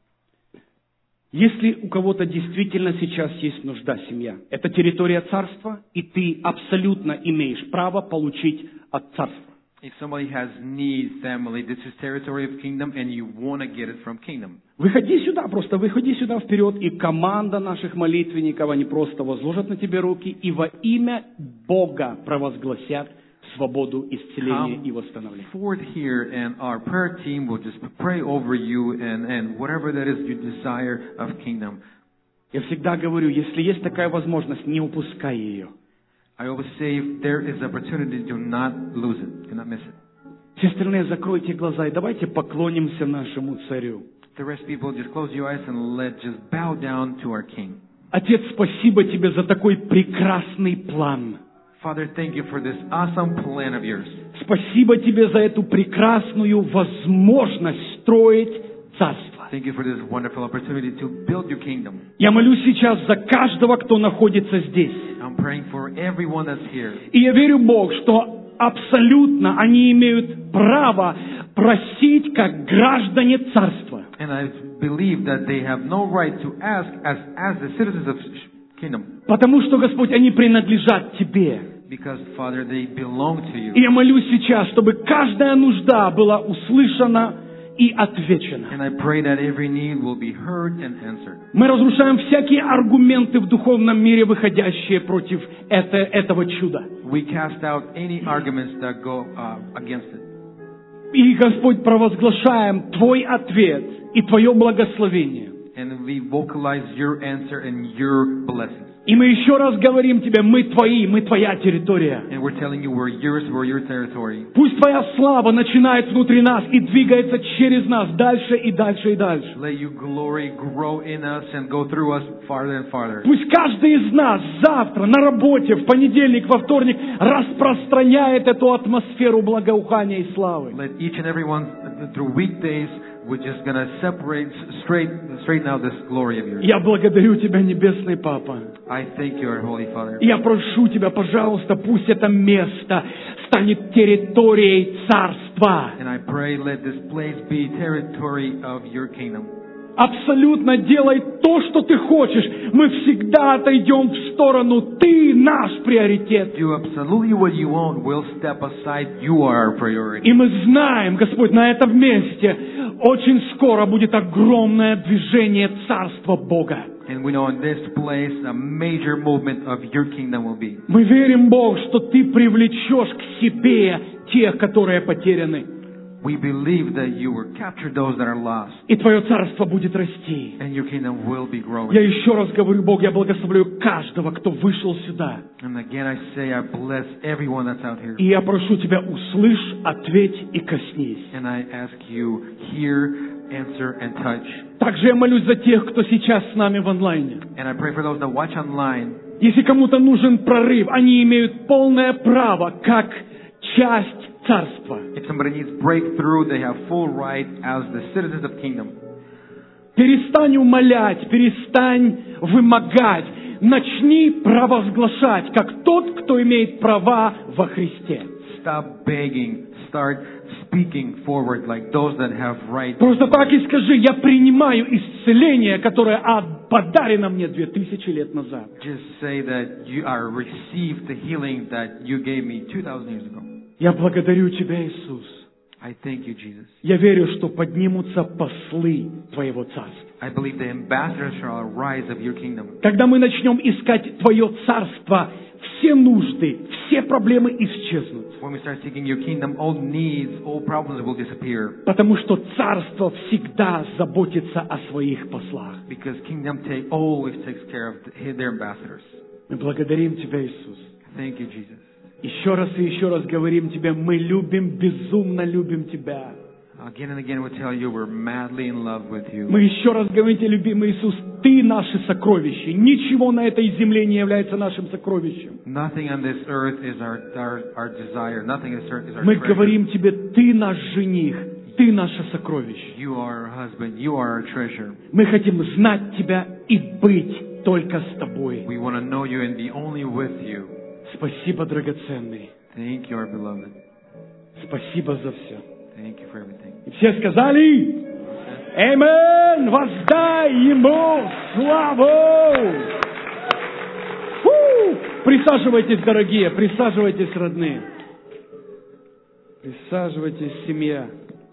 Если у кого-то действительно сейчас есть нужда, семья, это территория царства, и ты абсолютно имеешь право получить от царства. If somebody has need, family, this is territory of kingdom, and you want to get it from kingdom. Выходи сюда, просто выходи сюда вперед, и команда наших молитвенников, они просто возложат на тебе руки и во имя Бога провозгласят свободу, исцеление и восстановление. Forward here, and our prayer team will just pray over you and whatever that is you desire of kingdom. Я всегда говорю, если есть такая возможность, не упускай ее. I always say, if there is opportunity, do not lose it, do not miss it. Все остальные закройте глаза и давайте поклонимся нашему царю. The rest people, just close your eyes and just bow down to our King. Отец, спасибо тебе за такой прекрасный план. Father, thank you for this awesome plan of yours. Спасибо тебе за эту прекрасную возможность строить царство. Thank you for this wonderful opportunity to build your kingdom. Я молюсь сейчас за каждого, кто находится здесь. I'm praying for everyone that's here. И я верю, Бог, что абсолютно они имеют право просить как граждане царства. And I believe that they have no right to ask as the citizens of kingdom. Потому что, Господь, они принадлежат Тебе. Because, Father, they belong to you. И я молюсь сейчас, чтобы каждая нужда была услышана и отвечена. And I pray that every need will be heard and answered. Мы разрушаем всякие аргументы в духовном мире, выходящие против этого чуда. We cast out any arguments that go against it. И, Господь, провозглашаем Твой ответ и Твое благословение. And we vocalize your answer and your blessings. И мы еще раз говорим Тебе, мы Твои, мы Твоя территория. And we're telling you we're yours, we're your territory. Пусть Твоя слава начинает внутри нас и двигается через нас дальше и дальше и дальше. Let your glory grow in us and go through us farther and farther. Пусть каждый из нас завтра на работе, в понедельник, во вторник распространяет эту атмосферу благоухания и славы. Let each and every one through weekdays, we're just going to straighten out this glory of yours. Я благодарю Тебя, Небесный Папа. I thank you, our Holy Father. И я прошу Тебя, пожалуйста, пусть это место станет территорией царства. And I pray, let this place be territory of your kingdom. Абсолютно делай то, что Ты хочешь. Мы всегда отойдем в сторону. Ты наш приоритет. Do absolutely what you want. We'll step aside. You are our priority. И мы знаем, Господь, на этом месте очень скоро будет огромное движение Царства Бога. And we know in this place a major movement of your kingdom will be. Мы верим, Бог, что Ты привлечешь к себе тех, которые потеряны. We believe that you will capture those that are lost. И Твое Царство будет расти. And your kingdom will be growing. Я еще раз говорю, Бог, я благословляю каждого, кто вышел сюда. And again I say I bless everyone that's out here. И я прошу Тебя, услышь, ответь и коснись. And I ask you, hear, answer, and touch. Также я молюсь за тех, кто сейчас с нами в онлайне. And I pray for those that watch online. Если кому-то нужен прорыв, они имеют полное право, как часть царства. If somebody needs breakthrough, they have full right as the citizens of kingdom. Перестань умолять, перестань вымогать. Начни провозглашать, как тот, кто имеет права во Христе. Stop begging. Start speaking forward like those that have right. Просто так и скажи, я принимаю исцеление, которое подарено мне 2000 лет назад. Just say that you are received the healing that you gave me 2,000 years ago. Я благодарю Тебя, Иисус. I thank you, Jesus. Я верю, что поднимутся послы Твоего Царства. I believe the ambassadors shall arise of your kingdom. Когда мы начнем искать Твое Царство, все нужды, все проблемы исчезнут. When we start seeking your kingdom, all needs, all problems will disappear. Потому что Царство всегда заботится о своих послах. Because kingdom always takes care of their ambassadors. Мы благодарим Тебя, Иисус. Thank you, Jesus. Еще раз и еще раз говорим тебе, мы любим, безумно любим тебя. Again and again we tell you we're madly in love with you. Мы еще раз говорим тебе, любимый Иисус, Ты наше сокровище. Ничего на этой земле не является нашим сокровищем. Nothing on this earth is our desire. Nothing on this earth is our Мы treasure. говорим тебе, Ты наш жених, Ты наше сокровище. You are our husband. You are our treasure. Мы хотим знать Тебя и быть только с Тобой. We want to know you and be only with you. Спасибо, драгоценный. Thank you, our beloved. Спасибо за все. Thank you for everything. И все сказали, Аминь, воздай Ему славу. Фу! Присаживайтесь, дорогие, присаживайтесь, родные. Присаживайтесь, семья.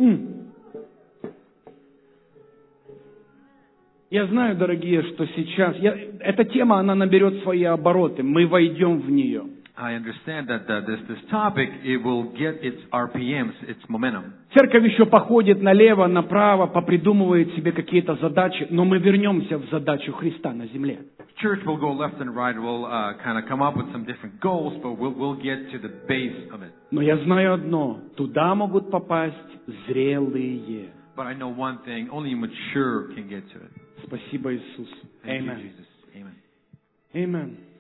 Я знаю, дорогие, что сейчас... эта тема, она наберет свои обороты. Мы войдем в нее. I understand that this topic, it will get its RPMs, its momentum. Церковь еще походит налево, направо, попридумывает себе какие-то задачи, но мы вернемся в задачу Христа на земле. Church will go left and right. We'll kind of come up with some different goals, but we'll get to the base of it. Но я знаю одно: туда могут попасть зрелые. But I know one thing: only mature can get to it. Спасибо, Иисус. Thank you, Amen. Jesus. Amen. Amen.